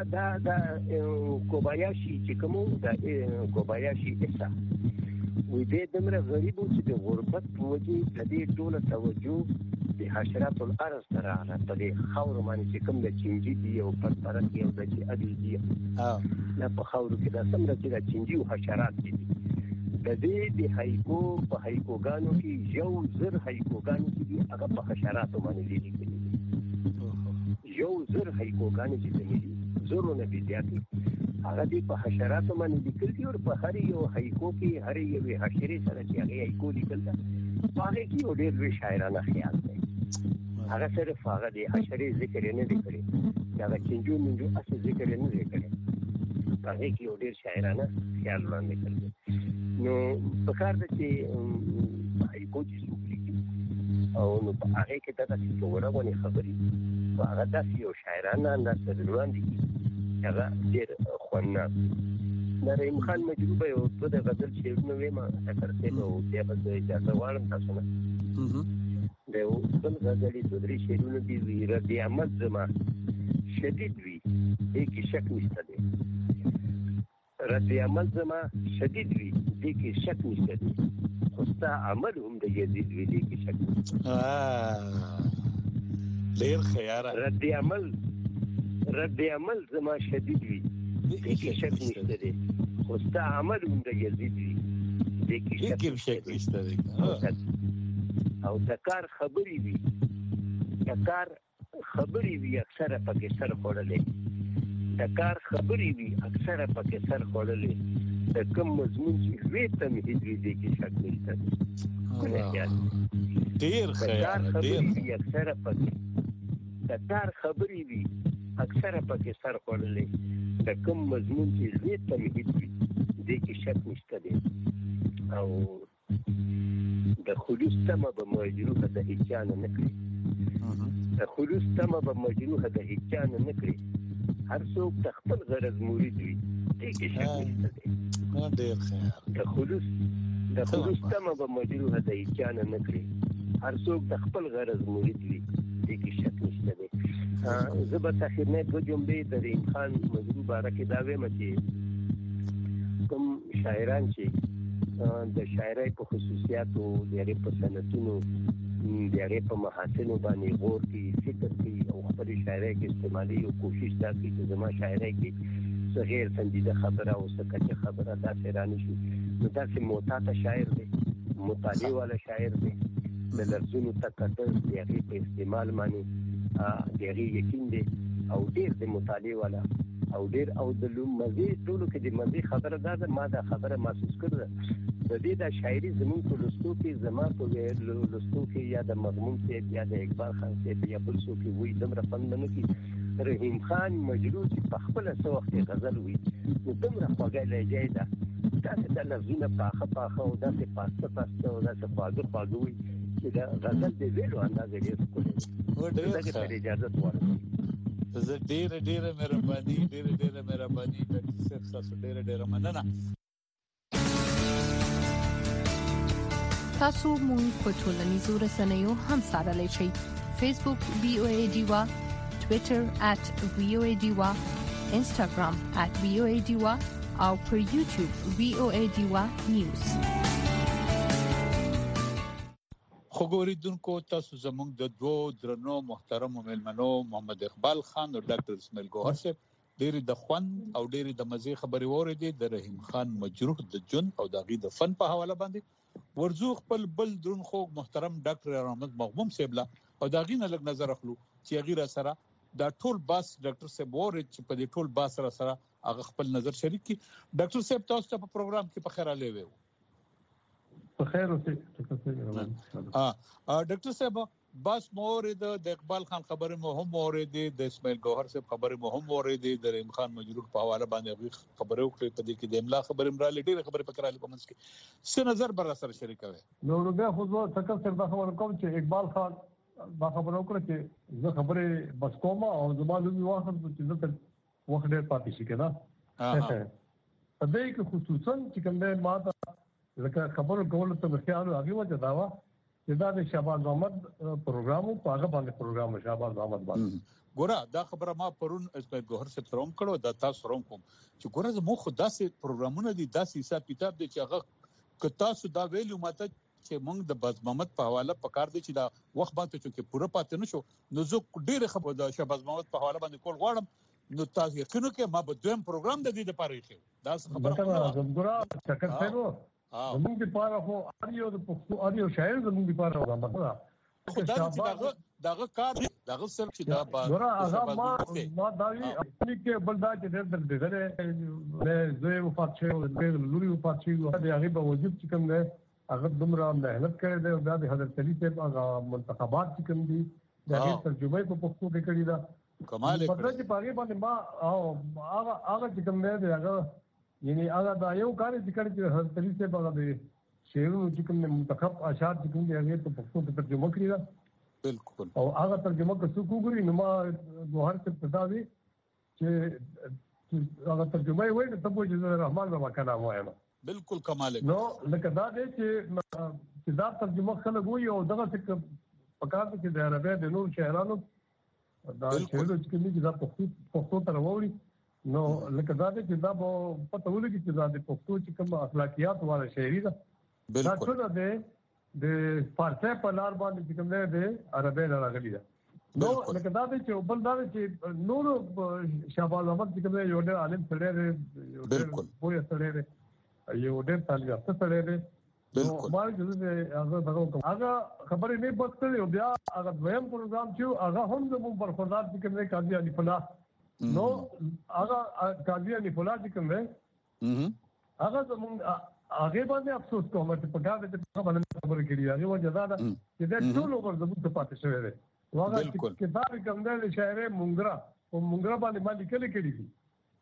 S5: کوبایاشي چې کوم دا کوبایاشي اسا وې دې دمر غریب چې د غربت په وجه د دې ټول توجه د حشرات الارض سره په دې خاور باندې چې کوم د چینجی دی او په پرد کې او د چې ادي دی نه په خاور کې دا څنګه چې د چینجی او حشرات دي د دې د هایکو په هایکوګانو کې یو زر هایکوګان دي هغه په حشرات باندې لیکلي یو زر هایکوګان چې دي زرونه دي زیاتې هغه دې په حشرات باندې لیکلي او په هر یو هایکو کې هر یو حشرې سره چې هغه هایکو لیکل دا هغه کې یو ډېر لوی شاعرانه خیال دی هغه صرف هغه د حشرې ذکر نه دی کړی دا چینجو منجو اصل ذکر نه دی کړی هغه کې یو ډېر شاعرانه خیال وړاندې کړی نو په کار د چې هایکو چې لیکي او نو هغه کې دا څه ورغونی خبرې هغه د یو شاعرانه انداز وړاندې هغه ډېر خوانه د رحیم خان مجروبه یو د غزل شعرونه ویما ترڅه نو بیا به اجازه واړم تاسو نه د یو بل غزلې د درې شعرونه دي رد عمل زما شدید وي هیڅ شک نشته دی رد عمل زما شدید وي هیڅ شک نشته دی خو ستا عمل هم د یزید وي هیڅ شک
S2: ډېر خیاره
S5: رد عمل زما شدید وي هیڅ شک نشته دی خو ستا عمل هم د یزید وي هیڅ شک نشته دی او د کار خبرې وي اکثره پکې سر خوړلې د کوم مضمون چې وی تمهید وي دې کې شک نشته
S2: ډېر خیال
S5: د کار خبرې وي اکثره پکې سر خوړلې د کوم مضمون چې وی تمهید وي دې کې شک نشته دی او د خلوص تمه به مجروحه د هیچانه نکړي هر څوک د خپل غرض مرید وي دې کې شک نشته دی د خلوص تمه به مجروحه د هیچانه نکړي هر څوک د خپل غرض مرید وي دې کې شک نشته دی زه به تاخیر نه دوه جملې د رحیم خان مجروح باره کې دا وایم چې کوم شاعران چې د شاعرۍ په خصوصیاتو د هغې په صنعتونو د هغې په محاسنو باندې غور کوي فکر کوي او خپلې شاعرۍ کې استعمالي او کوشش دا کوي چې زما شاعرۍ کې څه غیر سنجیده خبره او څه کچه خبره داسې رانشي نو داسې محتاطه شاعر دی مطالعې والا شاعر دی د لفظونو ته کتل د هغې په استعمال باندې د هغې یقین دی او ډېر د مطالعې والا او ډېر او د مزې ټولو کې د مزې خبره دا ده ما دا خبره محسوس کړه د دې دا شاعري زمونږ په لوستو کې زما په لوستو کې یا د مضمون صاحب یا د اقبال خان صاحب یا بل څوک وایي دومره خوند نه کوي رحیم خان مجروح چې په خپله څه وخت غزل وایي نو دومره خوږه لهجه ده داسې د لفظونه پاخه او داسې پاسته او داسې خواږه وایي چې د غزل د ویلو اندازه ډېر ښکلی دی دغې ته اجازه غواړم
S2: زه ډېره مهرباني ډاکټر صاحب تاسو ډېره مننه
S6: تاسو مونږ په ټولنیزو رسنیو هم سره شئ فیسبوک VOA ډیوا ټوئیټر @VOA ډیوا انستګرام @VOA ډیوا او پر یوټیوب VOA ډیوا نیوز
S2: خو ګوریدونکو تاسو زموږ د دوه درنو محترم مېلمنو محمد اقبال خان او ډاکټر اسماعیل ګوهر صاحب ډېری د خوند او ډېری د مزه خبري وریدي د رحیم خان مجروح د جون او د غي د فن په حواله باندې ورزو خپل بل درون خو محترم ډاکټر رحمت مغموم سیبلا او دا غینه لګ نظر اخلو چې غیره سره دا ټول باس ډاکټر صاحب ورې چې په دې ټول باس سره هغه خپل نظر شریک کی ډاکټر صاحب تاسو ته په پروګرام کې په خیر علي وو
S7: په خیر اوسې
S2: ډاکټر صاحب باس مورید د اقبال خان خبره مو هم مورید د اسماعیل گوهر صاحب خبره مو هم مورید د رحیم خان مجروح په حواله باندې خبره وکړه په دې کې د املا خبره مرالې ډېر خبره پکراله په منځ کې څه نظر بر سره شریکوي
S7: نو بیا خو زه څنګه سره خبر کوم چې اقبال خان دا خبره وکړه چې زه خبره بس کوم او زموږ د واخر چې زه وخت ډېر پاتې شي کنه په دې کې خصوصا چې کوم ماته لکه خبرو کول ته خیال هغه وجه دا و چې دا د شهباز احمد پروګرام په هغه باندې پروګرام شهباز احمد باندې
S2: ګوره دا خبره ما پرون اسماعیل گوهر صاحب سره هم کړو دا تاسو روم کوم چې ګوره زموږ داسې پروګرامونه دي داسې حساب کتاب دي چې هغه ک تاسو دا ویلو ماته چې موږ د باز محمد په حواله پکار دي چې دا وخت باندې چې پوره پاتې نشو نو زه ډېر خبر د شهباز محمد په حواله باندې کول غواړم نو تاسو یقینو کې ما به دویم پروګرام د دې لپاره یې دا خبره
S7: ګوره شکر سره زموږ لپاره خو اړیو د پښتو اړیو شاعر زموږ لپاره وګڼه
S2: داغه کار داغه سر چې دا
S7: ګوره هغه ما داوی خپل کې بلدا چې ډېر درې له زوی وفات شو د لوري وفات شو د هغه په وجود چې کوم نه هغه دومره مهنت کړی دی او د حضرت علي صاحب هغه منتخبات چې کوم دي د هغه ترجمه په پښتو کې کړی دا
S2: کمال
S7: په دې چې پاګې باندې ما هغه چې کوم نه دی هغه یعنی هغه دا یو کار چې کړی چې حضرت علي صاحب هغه دی شعرونو چې کوم منتخب اشعار چې کوم دی هغه په پښتو کې ترجمه کړی دا
S2: بالکل
S7: او هغه ترجمه کوڅو کوګري نو ما جوهر څخه پتا دی چې هغه ترجمه وایي ته په جزر الرحمن بابا کلام وایم
S2: بالکل کمال
S7: نو لکه دا دی چې دا ترجمه خلک وایي او دغه څه پکار دي چې د عربی د نور شاعرانو دا شعرونه چې کوم دي دا پښتو ته راوړي نو لکه دا دی چې دا په پته ولګي چې دا د پښتو چې کوم اخلاقیات والا شاعري ده دا څه ده د فارسی په لار باندې چې کوم نه دی عربی نه راغلي ده نو لکه دا دی چې بل دا دی چې نور شهباز احمد چې کوم یو ډېر عالم سره دی یو ډېر پوه سره دی یو ډېر تعلیم یافته سره دی بالکل ما چې هغه خبرې نه بوتلې او بیا هغه دویم پروګرام چې هغه هم د برخوردار چې کوم قاضي علي فلاح نو هغه قاضي علي فلاح چې کوم هغه زموږ هغه باندې افسوس کوم چې په دا د باندې خبرې کړې هغه وجه دا چې د ټول اوپر زموږ ته پاتې شوی دی هغه کتاب کوم د شاعر مونګرا او مونګرا باندې ما لیکل کړی دي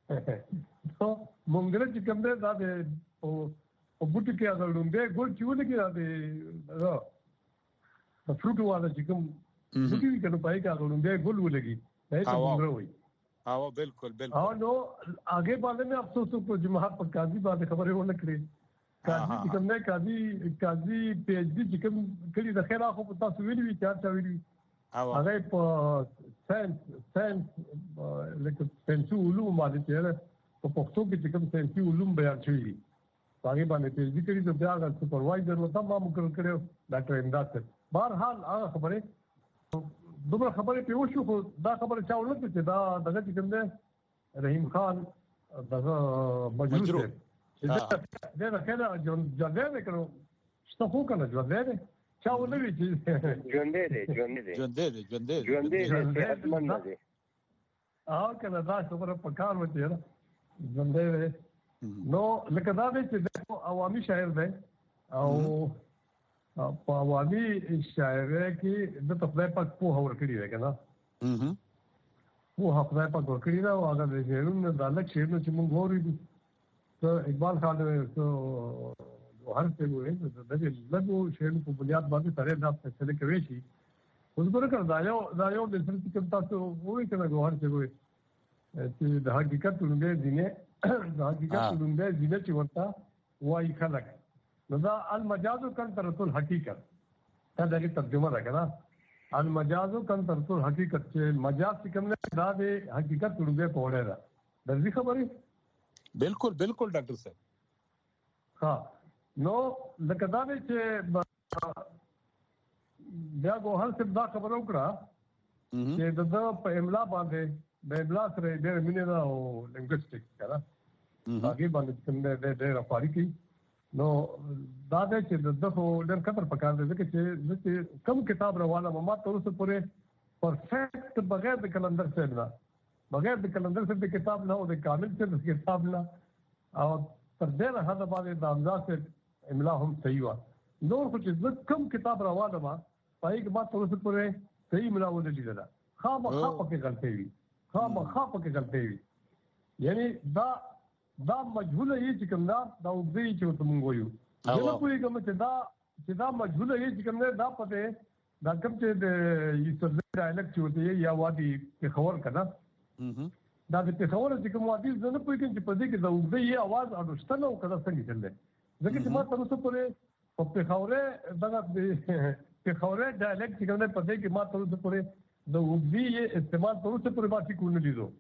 S7: نو مونګرا چې کوم دی دا او بوټي کې هغه لومبه ګل چې ونه کې دا فروټ والا چې کوم بوټي کې نو پای کې هغه لومبه ګل ولګي دا څه مونګرا وایي
S2: او بالکل
S7: نو هغه باندې مې افسوس وکړ چې ما په قاضي باندې خبرې ونه کړې قاضي چې کوم نه قاضي پی ایچ ډي چې کوم کړي د خیر اخو په تاسو ویلي چا ویلي هغه په ساينس لکه ساينسي علوم باندې چې په پښتو کې چې کوم ساينسي علوم بیان شوي دي هغه باندې پی ایچ ډي کړي نو بیا هغه سپروایزر وته ما مقرر کړو ډاکټر امداد صاحب بهرحال هغه خبره دومره خبرې په وشو خو دا خبره چا ولته چې دا دغه چې کوم دی رحیم خان دغه مجروح دا کله ژوندې نه کړو څه خو کنه ژوندې نه چا ولوي چې
S5: ژوندې
S7: کنه دا خبره په کار وته ژوندې نو لکه دا دی چې عوامي شاعر دی او په عوامي شاعرۍ کې د خدای پاک په هور کړی دی کنه په خدای پاک ور کړی دا او هغه د شعرونو د الګ شعرونو چې موږ غوړي دي ته اقبال خان ته هر څه وایي د دې لګو شعرونو په بنیاد باندې سره دا فیصله کوي شي اوس ګورکه دا یو د څه کوم تاسو وایي کنه هر څه وایي چې د حقیقت لومبه دینه د حقیقت لومبه دینه چې ورته وایي خلک نو دا المجاز کن طرف الحقیقت دا دغه ترجمه ده کنه المجاز کن طرف الحقیقت چې مجاز کوم نه دا د حقیقت لومبه په وړه ده د دې خبرې
S2: بالکل ډاکټر صاحب
S7: ها نو لکه دا چې بیا ګوهر صاحب دا خبر وکړه چې د په املا باندې د املا سره ډېر مینه او لنګویسټکس کنه هغه باندې څنګه ډېر افاری کی نو دا د چې دغه ډېر کتر پکار دی چې کوم کتاب روانه ما ته اوسه پورې پرفیکټ بغیر د کلندر څخه نه بغیر د کلندر څخه د کتاب نه او د کامل څخه د کتاب نه او تر ډېر حد باندې د املا څخه املا هم صحیح و نو خو چې کوم کتاب روانه ما پای کې ما ته اوسه پورې صحیح املا ولې ده خامخا پکې غلطي وي خامخا پکې غلطي وي یعنی دا مجهوله یې چې کوم دا وګړي چې ته مونږ وایو دا کوئی کوم چې دا مجهوله یې چې کوم دا پته دا کوم چې د یوسف ډایلکټ چې وته یا وادي په خبر کنه دا د په خبره چې کوم وادي زنه کوئی چې په دې کې دا وګړي یې आवाज اډوشته نو کده څنګه چلل ځکه چې ما تاسو پرې په خوره دا په خوره ډایلکټ چې کوم په دې کې ما تاسو پرې د وګړي استعمال تاسو پرې باندې کوونه دي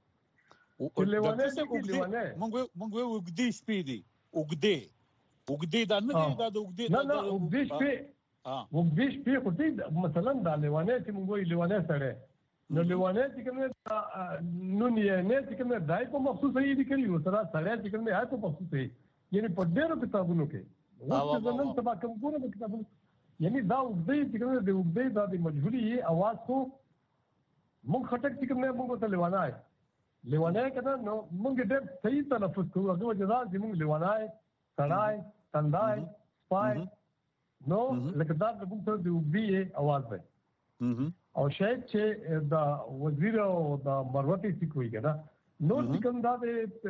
S2: مونږ وګدي سپیدي وګدي دا نه دی دا د وګدي
S7: نه وګدي سپی وګدي سپی خو دې مثلا دا لیوانه چې مونږ وی لیوانه سره نو لیوانه چې کومه نو نه چې کومه دای په مخصوص یې دي کړی و سره سره چې کومه هاي په مخصوص یې یعنی په ډېرو کتابونو کې وڅ نن سبا کوم ګورو د کتابونو یعنی دا وګدي چې کومه د وګدي دا د مجهولي आवाज خو مونږ خټک چې کومه مونږ ته لیوانه ہے لیوانه کده نو موږ ډېر صحیح تلفظ کوو هغه وجدا چې موږ لیوانه سړای تندای سپای نو لکه دا د موږ ته د وګړي आवाज ده او شاید چې دا وزیر او دا مروتی سکوي کنه نو څنګه دا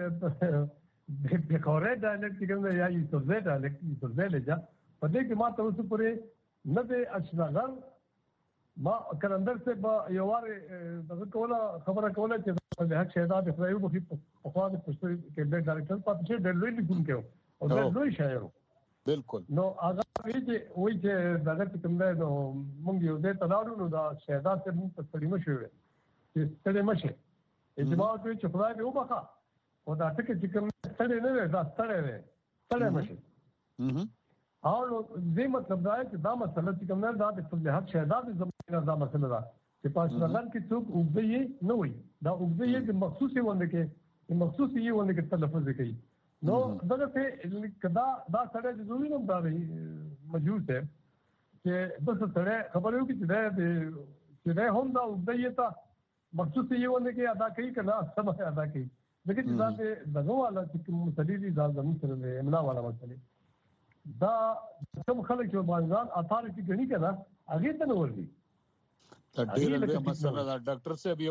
S7: د خوره ډایلکټ څنګه یا یوسف زید ډایلکټ یوسف زید لجا په دې کې ما ته اوس پورې نه د اشنغر ما کلندر سے با یوار دغه کوله خبره کوله چې د حق شهزاد خدایو په خوا د پښتو کې د ډایرکټر پاتې ډېر لوی لیکون کې او ډېر لوی شاعر
S2: بالکل
S7: نو هغه وی چې دغه کوم دی نو مونږ یو دې تلاړو نو دا شهزاد ته مونږ په سړی مشه وي چې ستړي مشه اجماع کوي چې خدای دې وبخا او دا ټکي چې کوم ستړي نه دا ستړي مشه او دې مطلب دا چې دا مسله چې کوم نه دا د حق شهزاد زموږ دا مسله ده چې پښتونخوا کې څوک وګړي نه وي دا وګړي د مخصوصي ونده کې مخصوصي یې ونده کې تلفظ کوي نو دغه ته کدا دا سره د ضروري نه دی موجود دی چې بس سره خبرو کې چې دا هم دا وګړي ته مخصوصي یې ونده کې ادا کوي کنه سم ادا کوي دغه چې دا دغه والا چې مسلې دي دا زموږ سره د املا والا مسلې دا کوم خلک چې باندې اتارټي غني کړه هغه ته نه ورغی
S2: دا ډېر لوی مسله ده ډاکټر صاحب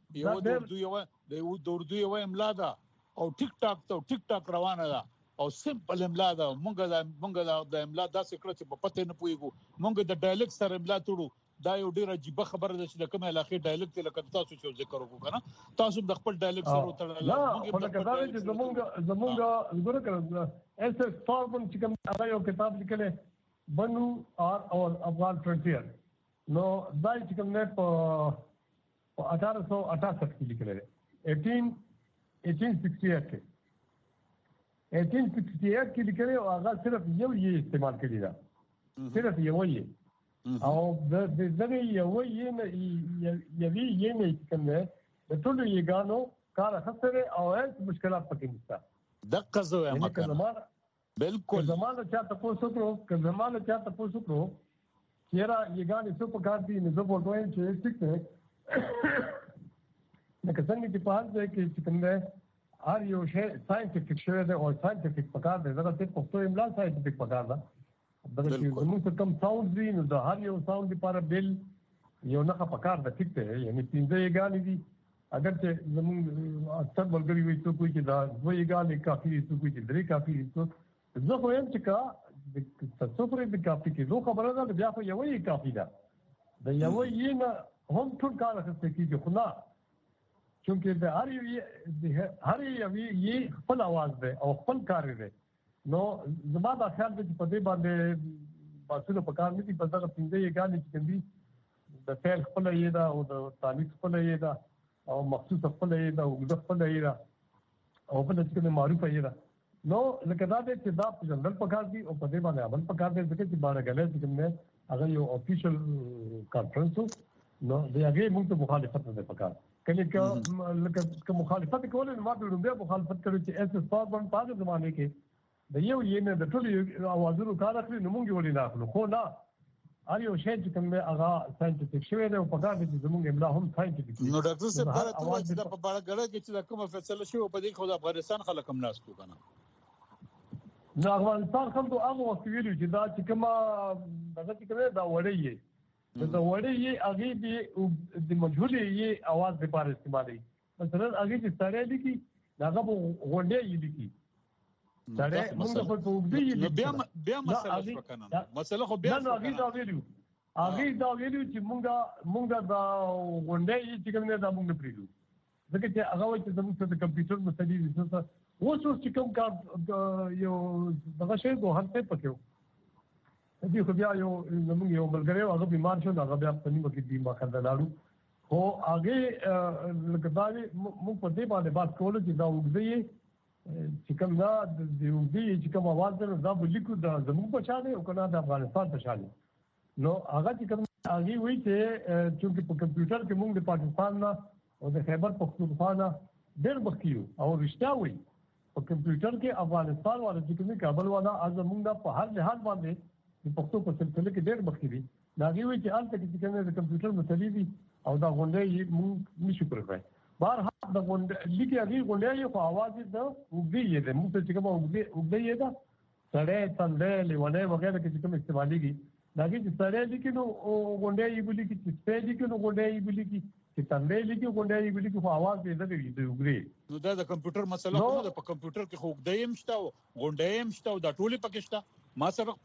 S2: یو د اردو یو املا ده او ټیک ټاک روانه ده او سمپل املا ده مونږ د املا داسې کړ چې په پته نه پويګو مونږ د ډایلکټ سره املا تړو دا یو ډېر عجیب خبره ده چې کومه علاقې ډایلکټ لکه تاسو چې ذکر وکړو کنه تاسو د خپل ډایلکټ سره تړل
S7: مونږ په کدا چې زمونږ وګوره کړو ایس فارمن چې کوم هغه یو کتاب لیکلې بنو اور افغان فرنټیر نو دا چې کوم نه په 1868 کې لیکلې 1868 کې لیکلې او هغه صرف یو یې استعمال کړی دا صرف یو یې او د دغه یو یې نه کوم نه د ټولو یې غانو کار خسره او هیڅ مشکلات پکې نشته
S2: دقه زویا مکه بالکل
S7: زمانه چاته پوسوکرو چیرې یې غانې څو په کار دي نه زه ورته چې ټیک ده نو څنګه چې په حال کې کوم نه هر یو شی ساينټیفیک شوی دی او ساينټیفیک پکار دی دا ته پښتو املا ساينټیفیک پکار ده دا چې زموږ کم ساوند دي نو د هر یو ساوند لپاره بل یو نه پکار ده ټیک ده یعنی پنځه یې غانې دي اگر چې زموږ اکثر بلګری وي ته کوئی چې دا دوه یې غانې کافي دي ته کوئی چې درې کافي دي زه خو یم چې کا تاسو پرې د کافي کې زه خبره ده بیا خو یو یې کافي ده د یو یې نه هم ټول کار اخته کیږي خو نه چونکه د هر یو یې خپل आवाज ده او خپل کار دی نو زما دا خیال دی چې په دې باندې باسو په کار نه دي په دغه پنځه یې غانې چې کوي د فعل خپل یې ده او د تعلیق خپل یې ده او مخصوص خپل یې ده او د خپل یې ده او په دې کې معروف یې ده نو لکه دا دې چې دا په جنرال پکار دي او په دې باندې عمل پکار دي ځکه چې باندې غلط چې کوم هغه یو افیشل کانفرنس نو د هغه موږ ته مخالفت نه پکار کله که مخالفت کول نو ما به روبه مخالفت کړو چې اس اس پاور باندې په زمانه کې د یو یې د ټولو اوازونو کار اخلي نو موږ ولې نه اخلو خو نه اړ یو شی چې کوم هغه ساينټیفیک شوی دی او په کار کې زموږ املا هم ساينټیفیک
S2: نو ډاکټر صاحب دا ټول چې په بار غړ کې چې کومه فیصله شوی په دې خو د افغانستان خلک هم ناس کو کنه
S7: نو افغانستان خلکو هغه وخت ویلو چې دا چې کومه دغه چې کومه دا وړي دا وړي هغه د مجهولي आवाज لپاره استعمالي مثلا هغه چې سره لیکي داغه غونډه یې لیکي سره موږ په وګړي
S2: بیا مسله شو کنه مسله خو بیا
S7: هغه دا ویلو چې موږ دا غونډه یې چې کومه دا موږ پریږدو ځکه چې هغه چې زموږ د کمپیوټر مسلې دي اوس چې کوم کار یو دغه شی دوه هڅه پکيو دې خو بیا یو زموږ یو بلګری هغه بیمار شو هغه بیا په نیمه کې بیمه کړل خو هغه لکه دا موږ په دې باندې بحث کولو چې دا وګړي چې کوم دا د وګړي چې کوم आवाज ده دا لیکو دا زموږ په شان او کنه د افغانستان په شان نو هغه چې کوم هغه وایي چې چې په کمپیوټر کې موږ د پاکستان او د خیبر پختونخوا ډېر بخیو او رښتیا وایي په کمپیوټر کې افغانستان والا چې کومي کابل والا ازمونږ په هر لحاظ باندې د پښتو په سلسله کې ډېر بخیری دا وی چې ان ته چې کومه د کمپیوټر مسلې دي او دا غونډه یې موږ نشو کولای بهر د غونډه لیکي هغه غونډه یې خو आवाज د وګړي دې موږ چې کومه وګړي دا سره تندې لیونه وغیرہ کې کوم استعمالي دا چې سره لیکي نو غونډه یې بلی کې چې سپې لیکي نو غونډه یې بلی کې چې تندې لیکي غونډه یې بلی کې خو आवाज دې د وګړي
S2: نو دا د کمپیوټر مسله خو د کمپیوټر کې خو وګړي هم شته غونډه هم شته دا ټولې پکې شته ما سره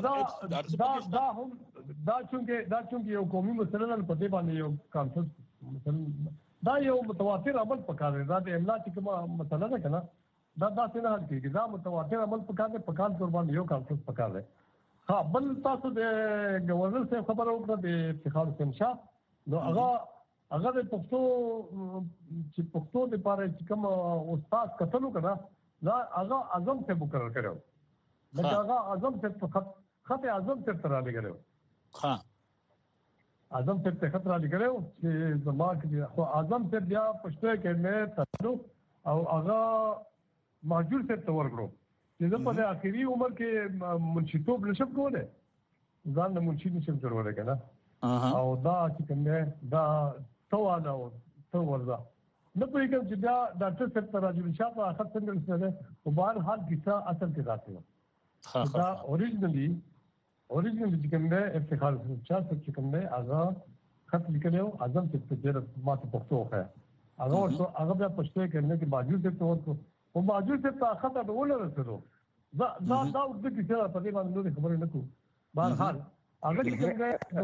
S2: دا چونکه یو قومي مسله نه په دې باندې یو کانسپټ دا یو متواتر عمل پکاره دا د املا چې کومه مسله ده کنه دا څنګه حل کیږي دا متواتر عمل پکاره په کال قربان یو کانسپټ پکاره ها بل تاسو د گورنر سے خبر وکړه د افتخار حسین شاه نو هغه د پښتو چې پښتو د لپاره چې کوم استاد کتلو کنه دا هغه اعظم ته مقرر کړو دا هغه اعظم ته خط اعظم ته تر لګلو ها
S7: اعظم ته خط را لګلو چې زما کې خو اعظم ته بیا پښتو کې مې تاسو او هغه ماجور ته تور کړو چې په اخري عمر کې منشیتوب نشم کوله ځان د منشي نشم جوړول کنه او دا چې کومه دا تواله او توردا نو په کوم چې دا ډاکټر صاحب ته راځي چې په اخر څنګه رسېده په بهر حال کیسه اصل کې راځي دا اوریجنلی چې کومه افتخار چې کومه هغه خط لیکلو اعظم ته ډېر ماته پښتو هغه بیا پښتو کې کې باجو ته تور کو او باجو ته خط ته ولر رسېدو دا د کیسه په دې باندې خبرې نه کو بهر حال هغه چې کومه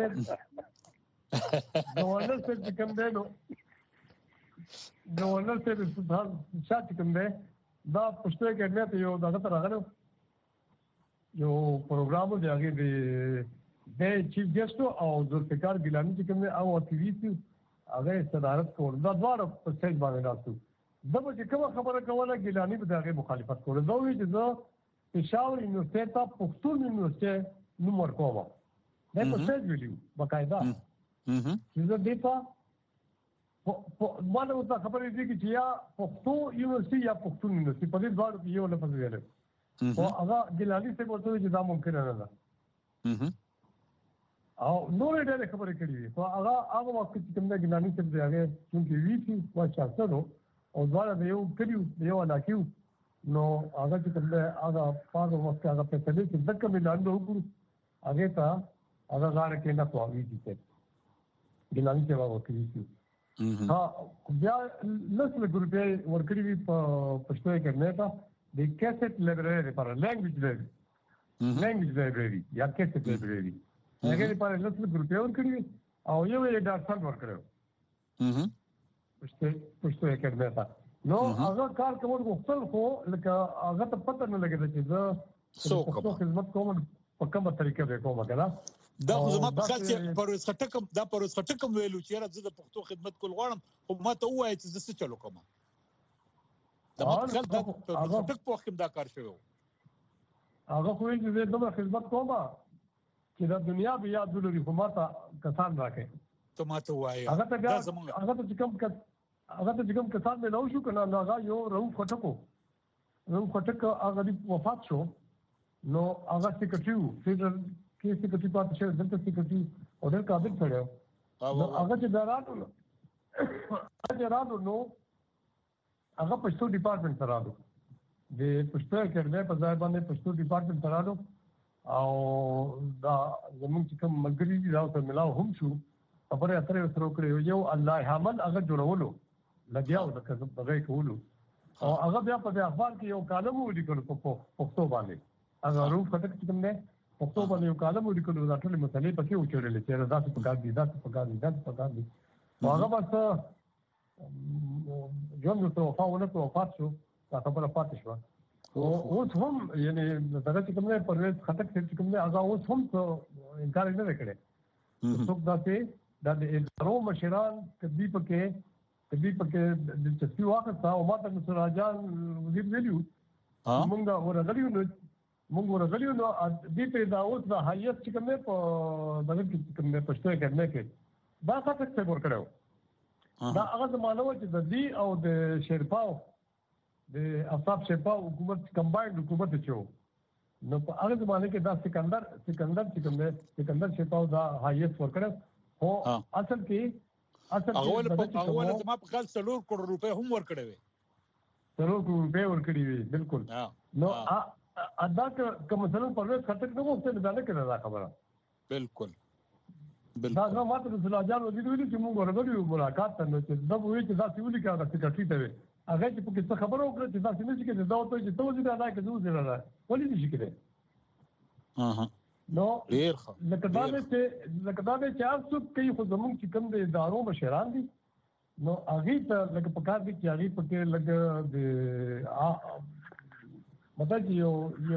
S7: گورنر سے کم دے نو گورنر سے شات کم دے دا پښتو کې ته یو دغه تر راغلو یو پروګرام دی هغه د چیف ګیسټ او د سرکار ګلانی چې کوم او ټي وي سي هغه صدارت کول دا دواړه په سټیج باندې راځو دا چې کومه خبره کوله ګلانی به دغه مخالفت کوله دا وی چې زه پېښور یونیورسيټي ته پښتون یونیورسيټي نمبر کوم دا په سټیج ویلو باقاعده چې زه دیتا ما له اوسه خبرې دي چې یا پښتو یونیورسيټي یا پښتون یونیورسيټي په دې ډول کې یو لفظ ویل او هغه ګلالي څه کوته چې دا ممکن نه ده او نور ډېر خبرې کړې دي خو هغه وخت چې کوم ګلالي څه دی هغه چې وی سي واچاستو او ځاله یو کړیو یو علاقیو نو هغه چې کوم هغه پاغه وخت هغه په تلې چې دغه ملاندو وګورو هغه ته هغه غاړه کې نه کوي چې ګلالي څه وکړي ها بیا لسله ګروپي ورکړي په پښتو کې نه تا د کیسټ لایبرری لپاره لینګویج لایبرری یا کیسټ لایبرری هغه لپاره لسله ګروپي ورکړي او یو یې ډاټا ورکړو پښتو کې نه تا نو هغه کار کوم غوښتل خو لکه هغه ته پته نه لګیږي چې زه پښتو خدمت کوم په کومه طریقه به کوم کنه
S2: دا زما په خاطر پروس خټکم ویلو چې راځي د پښتو خدمت کول غواړم خو ماته وایي چې زه څه چلو کوم دا په خاطر د خټک په وخت دا کار شوی
S7: هغه خو یې د دوه خدمت کوم چې د دنیا بیا د حکومت کسان راکې
S2: ته ماته وایي
S7: هغه ته کوم کسان مې نو شو کنه نو هغه یو رؤف خټک هغه دی وفات شو نو هغه سیکریټری فیډرل کې سیکریټری پاتې شو دلته سیکریټری اورډر قابل کړو نو هغه چې درانو نو هغه پښتو ډپارټمنټ سره راځو د پښتو اکیډمي په ځای باندې پښتو ډپارټمنټ سره راځو او دا زموږ چې کوم ملګری دي دا سره ملاو هم شو خبره اترې سره کړې یو الله حمل هغه جوړولو لګیاو د هغه کولو او هغه بیا په اخبار کې یو کالم ولیکل په پښتو باندې هغه روح خټک چې کوم نه پښتو باندې یو کالم ولیکل دا ټول مسلې پکې وچړلې چې راځي په کار دي هغه بس جون نو وفات شو دا خبره پاتې شو اوس هم یعنی دغه چې کوم نه پرویز خټک چې کوم نه هغه اوس هم انکار نه وکړي څوک دا د ادارو مشران کدی پکې د چسپی واخصه او ماته نصر راجان وزیر ویلو مونږ ورغلیو نو دې په دا اوس د هایت چې کوم نه په دغه کې کوم نه پښتو اکیډمي کې دا خاطر څه ور کړو دا هغه زمانه و چې د دې او د شیرپاو د افاف شیرپاو حکومت کمباینډ حکومت چو نو په هغه زمانه کې دا سکندر چې کوم نه سکندر شیرپاو دا هایت ور کړو او اصل کې
S2: اول زما په خیال 3 کروڑ روپے هم ور کړې وي
S7: 3 کروڑ روپے ور کړې وي بالکل نو ادا که مثلا پرویز خټک نو څه نه دا کړه دا خبره
S2: بالکل
S7: دا نو ماته رسول الله جان وزیر ویلي چې موږ ورغلو ملاقات ته نو چې دا وایي چې دا څه ولي کاغه سکرټری ته وي هغه چې په څه خبره وکړه چې دا څه نه چې دا وته چې تو دې راځي چې دوی راځي ولې نشي کېده نو لکه دا چې تاسو کوي خو زموږ چې کوم د ادارو مشران دي نو هغه ته لکه په کار دي چې هغه پکې لګ د مطلب یو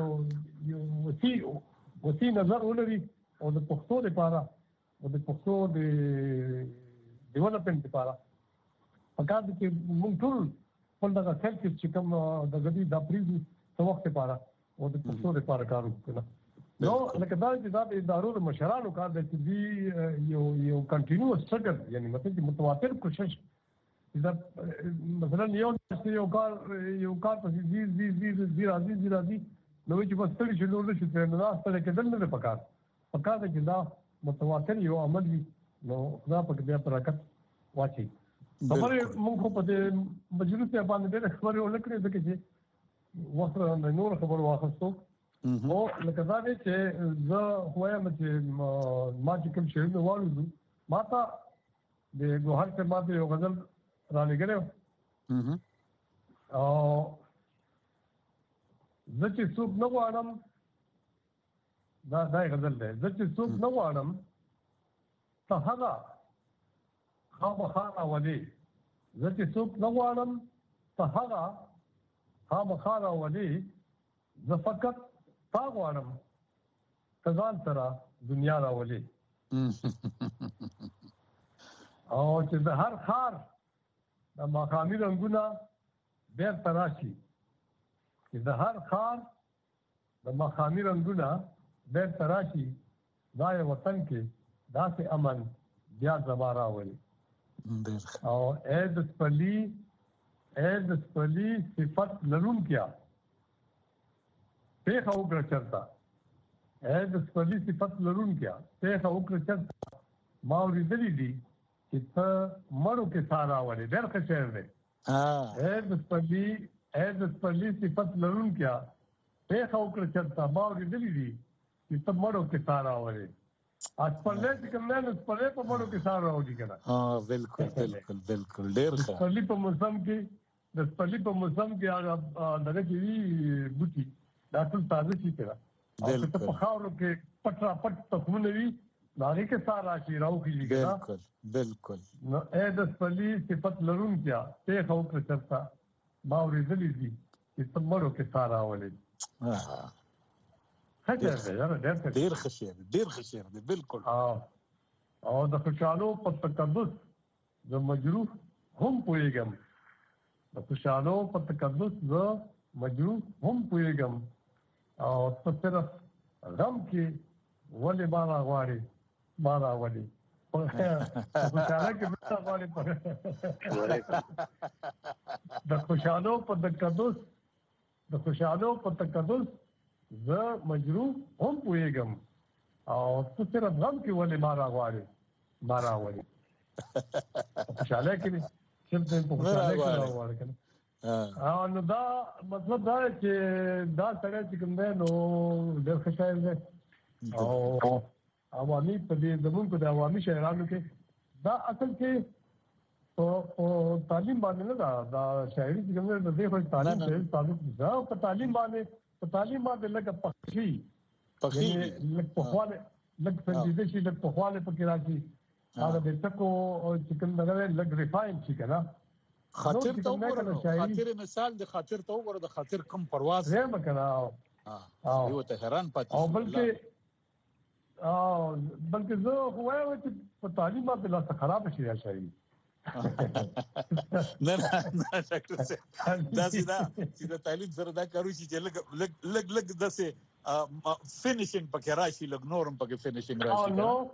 S7: وسی نظر ولري او د پښتو لپاره او د پښتو د ډیولپمنٹ لپاره په کار دي چې موږ ټول په دغه سیلف چې کوم د غدي د پریزو څو وخت لپاره او د پښتو لپاره کار وکړو نو لکه دا چې دا د ادارو مشرانو کار دی چې یو کنټینیوس سټرګل یعنی مطلب چې متواتر کوشش دا مثلا یو کار په دې راځي نو چې بس تل شي نور شي ته نه ستاسو کې دل نه پکار چې دا متواتر یو عمل وي نو خدا په دې برکت واچي خبره موږ په دې مجلس باندې ډېر خبرې ولکړې د کې وخت نور خبر واخستو او لکه دا چې زه وایم چې ما چې کوم شی نو والو ما ته د ګوهر څخه ما یو غزل را لګره او زه چې څوک نه غواړم دا غزل ده زه چې څوک نه غواړم ته هغه خامخا راولي زه چې څوک نه غواړم ته هغه خامخا راولي زه فقط تا غواړم ته ځان سره دنیا راولي او چې د هر خار د ماښامي رنګونه بیرته راشي چې د هر خار د ماښامي رنګونه بیرته راشي دا یې وطن کې داسې امن بیا زما راولي او اې د سپرلي صفت لرونکیا پیښه وکړه چرته اې د سپرلي صفت لرونکیا پیښه وکړه چرته ما اورېدلي دي چې ته مړو کې سارا ولې ډېر ښه شعر دی اې د سپرلي صفت لرونکیا پیښه وکړه چرته ما اورېدلي دي چې ته مړو کې سارا ولې سپرلي چې کوم نه سپرلي په مړو کې سارا وړي کنه
S2: بالکل ډېر ښه
S7: سپرلي په موسم کې هغه دغه چې بوټي دا ټول تازه شي کړه او ته په خاورو کې پټ تخمونه وي داغه کې سارا شي راو کیږي
S2: بالکل
S7: نو اې د سپرلي صفت لرونکیا ته خو پر چرتا ما ورېدلې دي چې تمړو کې سارا ولې
S2: ډېر خشیر دی بالکل
S7: او د خوشالو په تقدس د مجروح هم پويګم د خوشالو په تقدس د مجروح هم پويګم او په طرف غم کې ولې بارا غواړي په خوشاله کې بیا غواړي د خوشالو په تقدس زه مجروح هم پوهېږم او ته صرف غم کې ولې ما راغواړې خوشاله کې صرف په خوشاله کې راغواړې کنه نو دا مطلب دا چې دا سره چې کوم دی نو ډېر ښه شاعر دی او عوامي په دې زمونږ په د عوامي شاعرانو کې دا اصل کې تعلیم باندې نه دا شاعري چې کوم دی د دې خو تعلیم سره تعلق دا په تعلیم باندې لکه پخشي لکه په خواله لکه سنجیده شي لکه په خواله پکې راځي هغه د تکو چې کوم دغه لکه ریفاین شي کنه
S2: خاطر ته وګوره خاطر مثال د خاطر ته وګوره د خاطر کم پرواز
S7: زه مکنه
S2: یو ته حیران پاتې
S7: او بلکې زه وایم چې په تعلیم باندې لا خراب شي شاعري
S2: نه ډاکټر صاحب دا چې د تعلیم سره دا کارو شي چې لګ دسه فینیشینګ پکې راشي لګ نورم پکې فینیشینګ راشي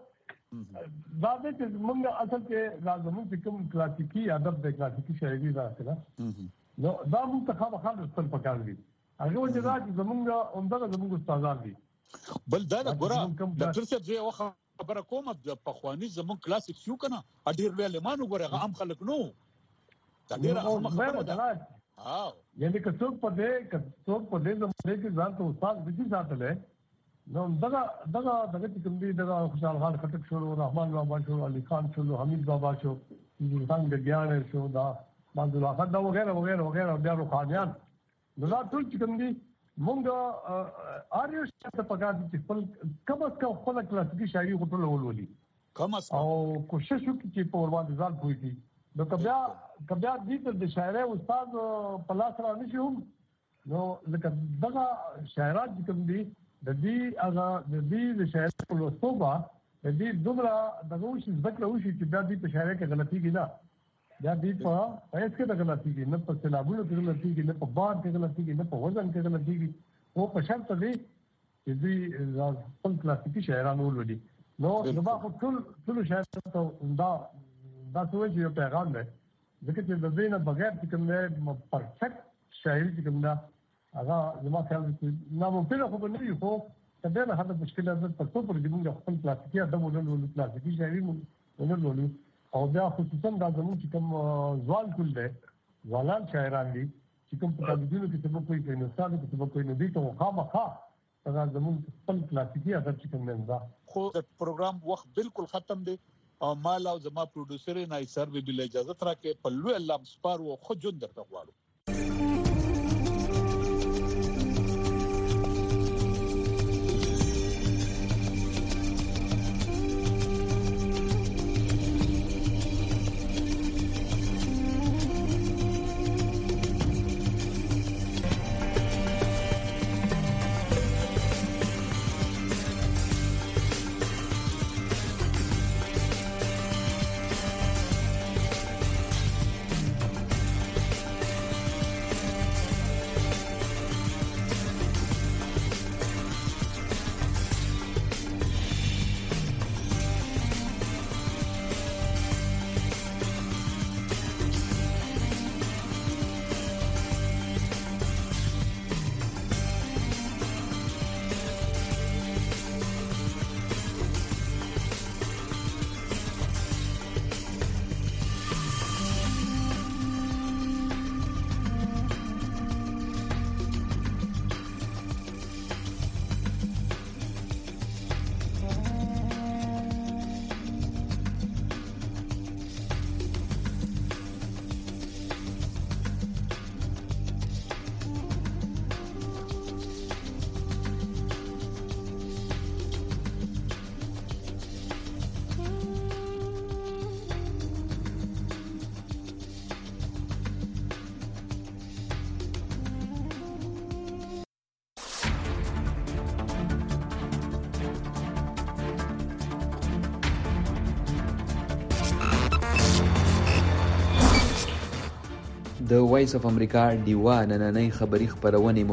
S2: دا د موږ اصل کې لازم کوم کلاسیکي ادب د کلاسیکي شاعري راځي نو دا موږ ته خامخا خپل پکار دي هغه وجه دا چې زموږ استادان دي بل دا ګوره ډاکټر صاحب زه یو خبره کوم د پخوانی زمون کلاسیک شو کنه اډیر له لمانو ګوره عام خلک نو دا ډیر عام خبره ده
S7: یعنی که څوک په دې زمونه کې ځان ته استاد دي ساتل نو دغه کوم دي دغه خوشحال خان خټک شو رحمان بابا شو علي خان شو حمید بابا شو څنګه د ګیان شو دا باندې راځه دا وغیرہ بیا روحانيان نو دا ټول کوم دي مونږ اړیو چې په کار دي خپل خپل کلاسیکي شاعري غوټل ولولي او کوشش وکړي چې په ورواده ځان پوهیږي نو کبیا دې د شاعري استاد په لاس را نشوم نو لکه دغه شاعرات کوم دي د دې شاعري په لوستوبه د دې دومره دغه وشي ذکر وشي چې بیا دې په شاعري کې غلطي کې نه یا دې په هیڅ کې غلطي کې نه په سلابونو کې غلطي کې نه په بار کې غلطي کې نه په وزن کې غلطي کې او په شرط دی چې دې خپل کلاسیکي شاعرانو ولولي نو دا خو ټول شاعرانو دا څه یو پیغام دی ځکه چې د دې نه بغیر چې کوم پرفیکټ شاعري چې کوم دا هغه زما خیال دی ناممکن خو به نه وي خو ډېر هغه مشکل ده په څو پر دې موږ خپل کلاسیکي ادب ولولو کلاسیکي شاعري ولولو او بیا خصوصا دا زموږ چې کوم ځوانان شاعران دي چې کوم په تعلیمونو کې سبق کوي په نوستانو کې سبق کوي نو دې ته خامخا دا زموږ خپل کلاسیکي ادب چې کوم نه
S2: خو د پروګرام وخت بالکل ختم دی او مال او زما پروډوسر نایسر به بل اجازه تر کې په لوی الله سپارو خو جون درته غواړو
S8: د وایس اف امریکا ډیوا نننۍ خبری خبرونه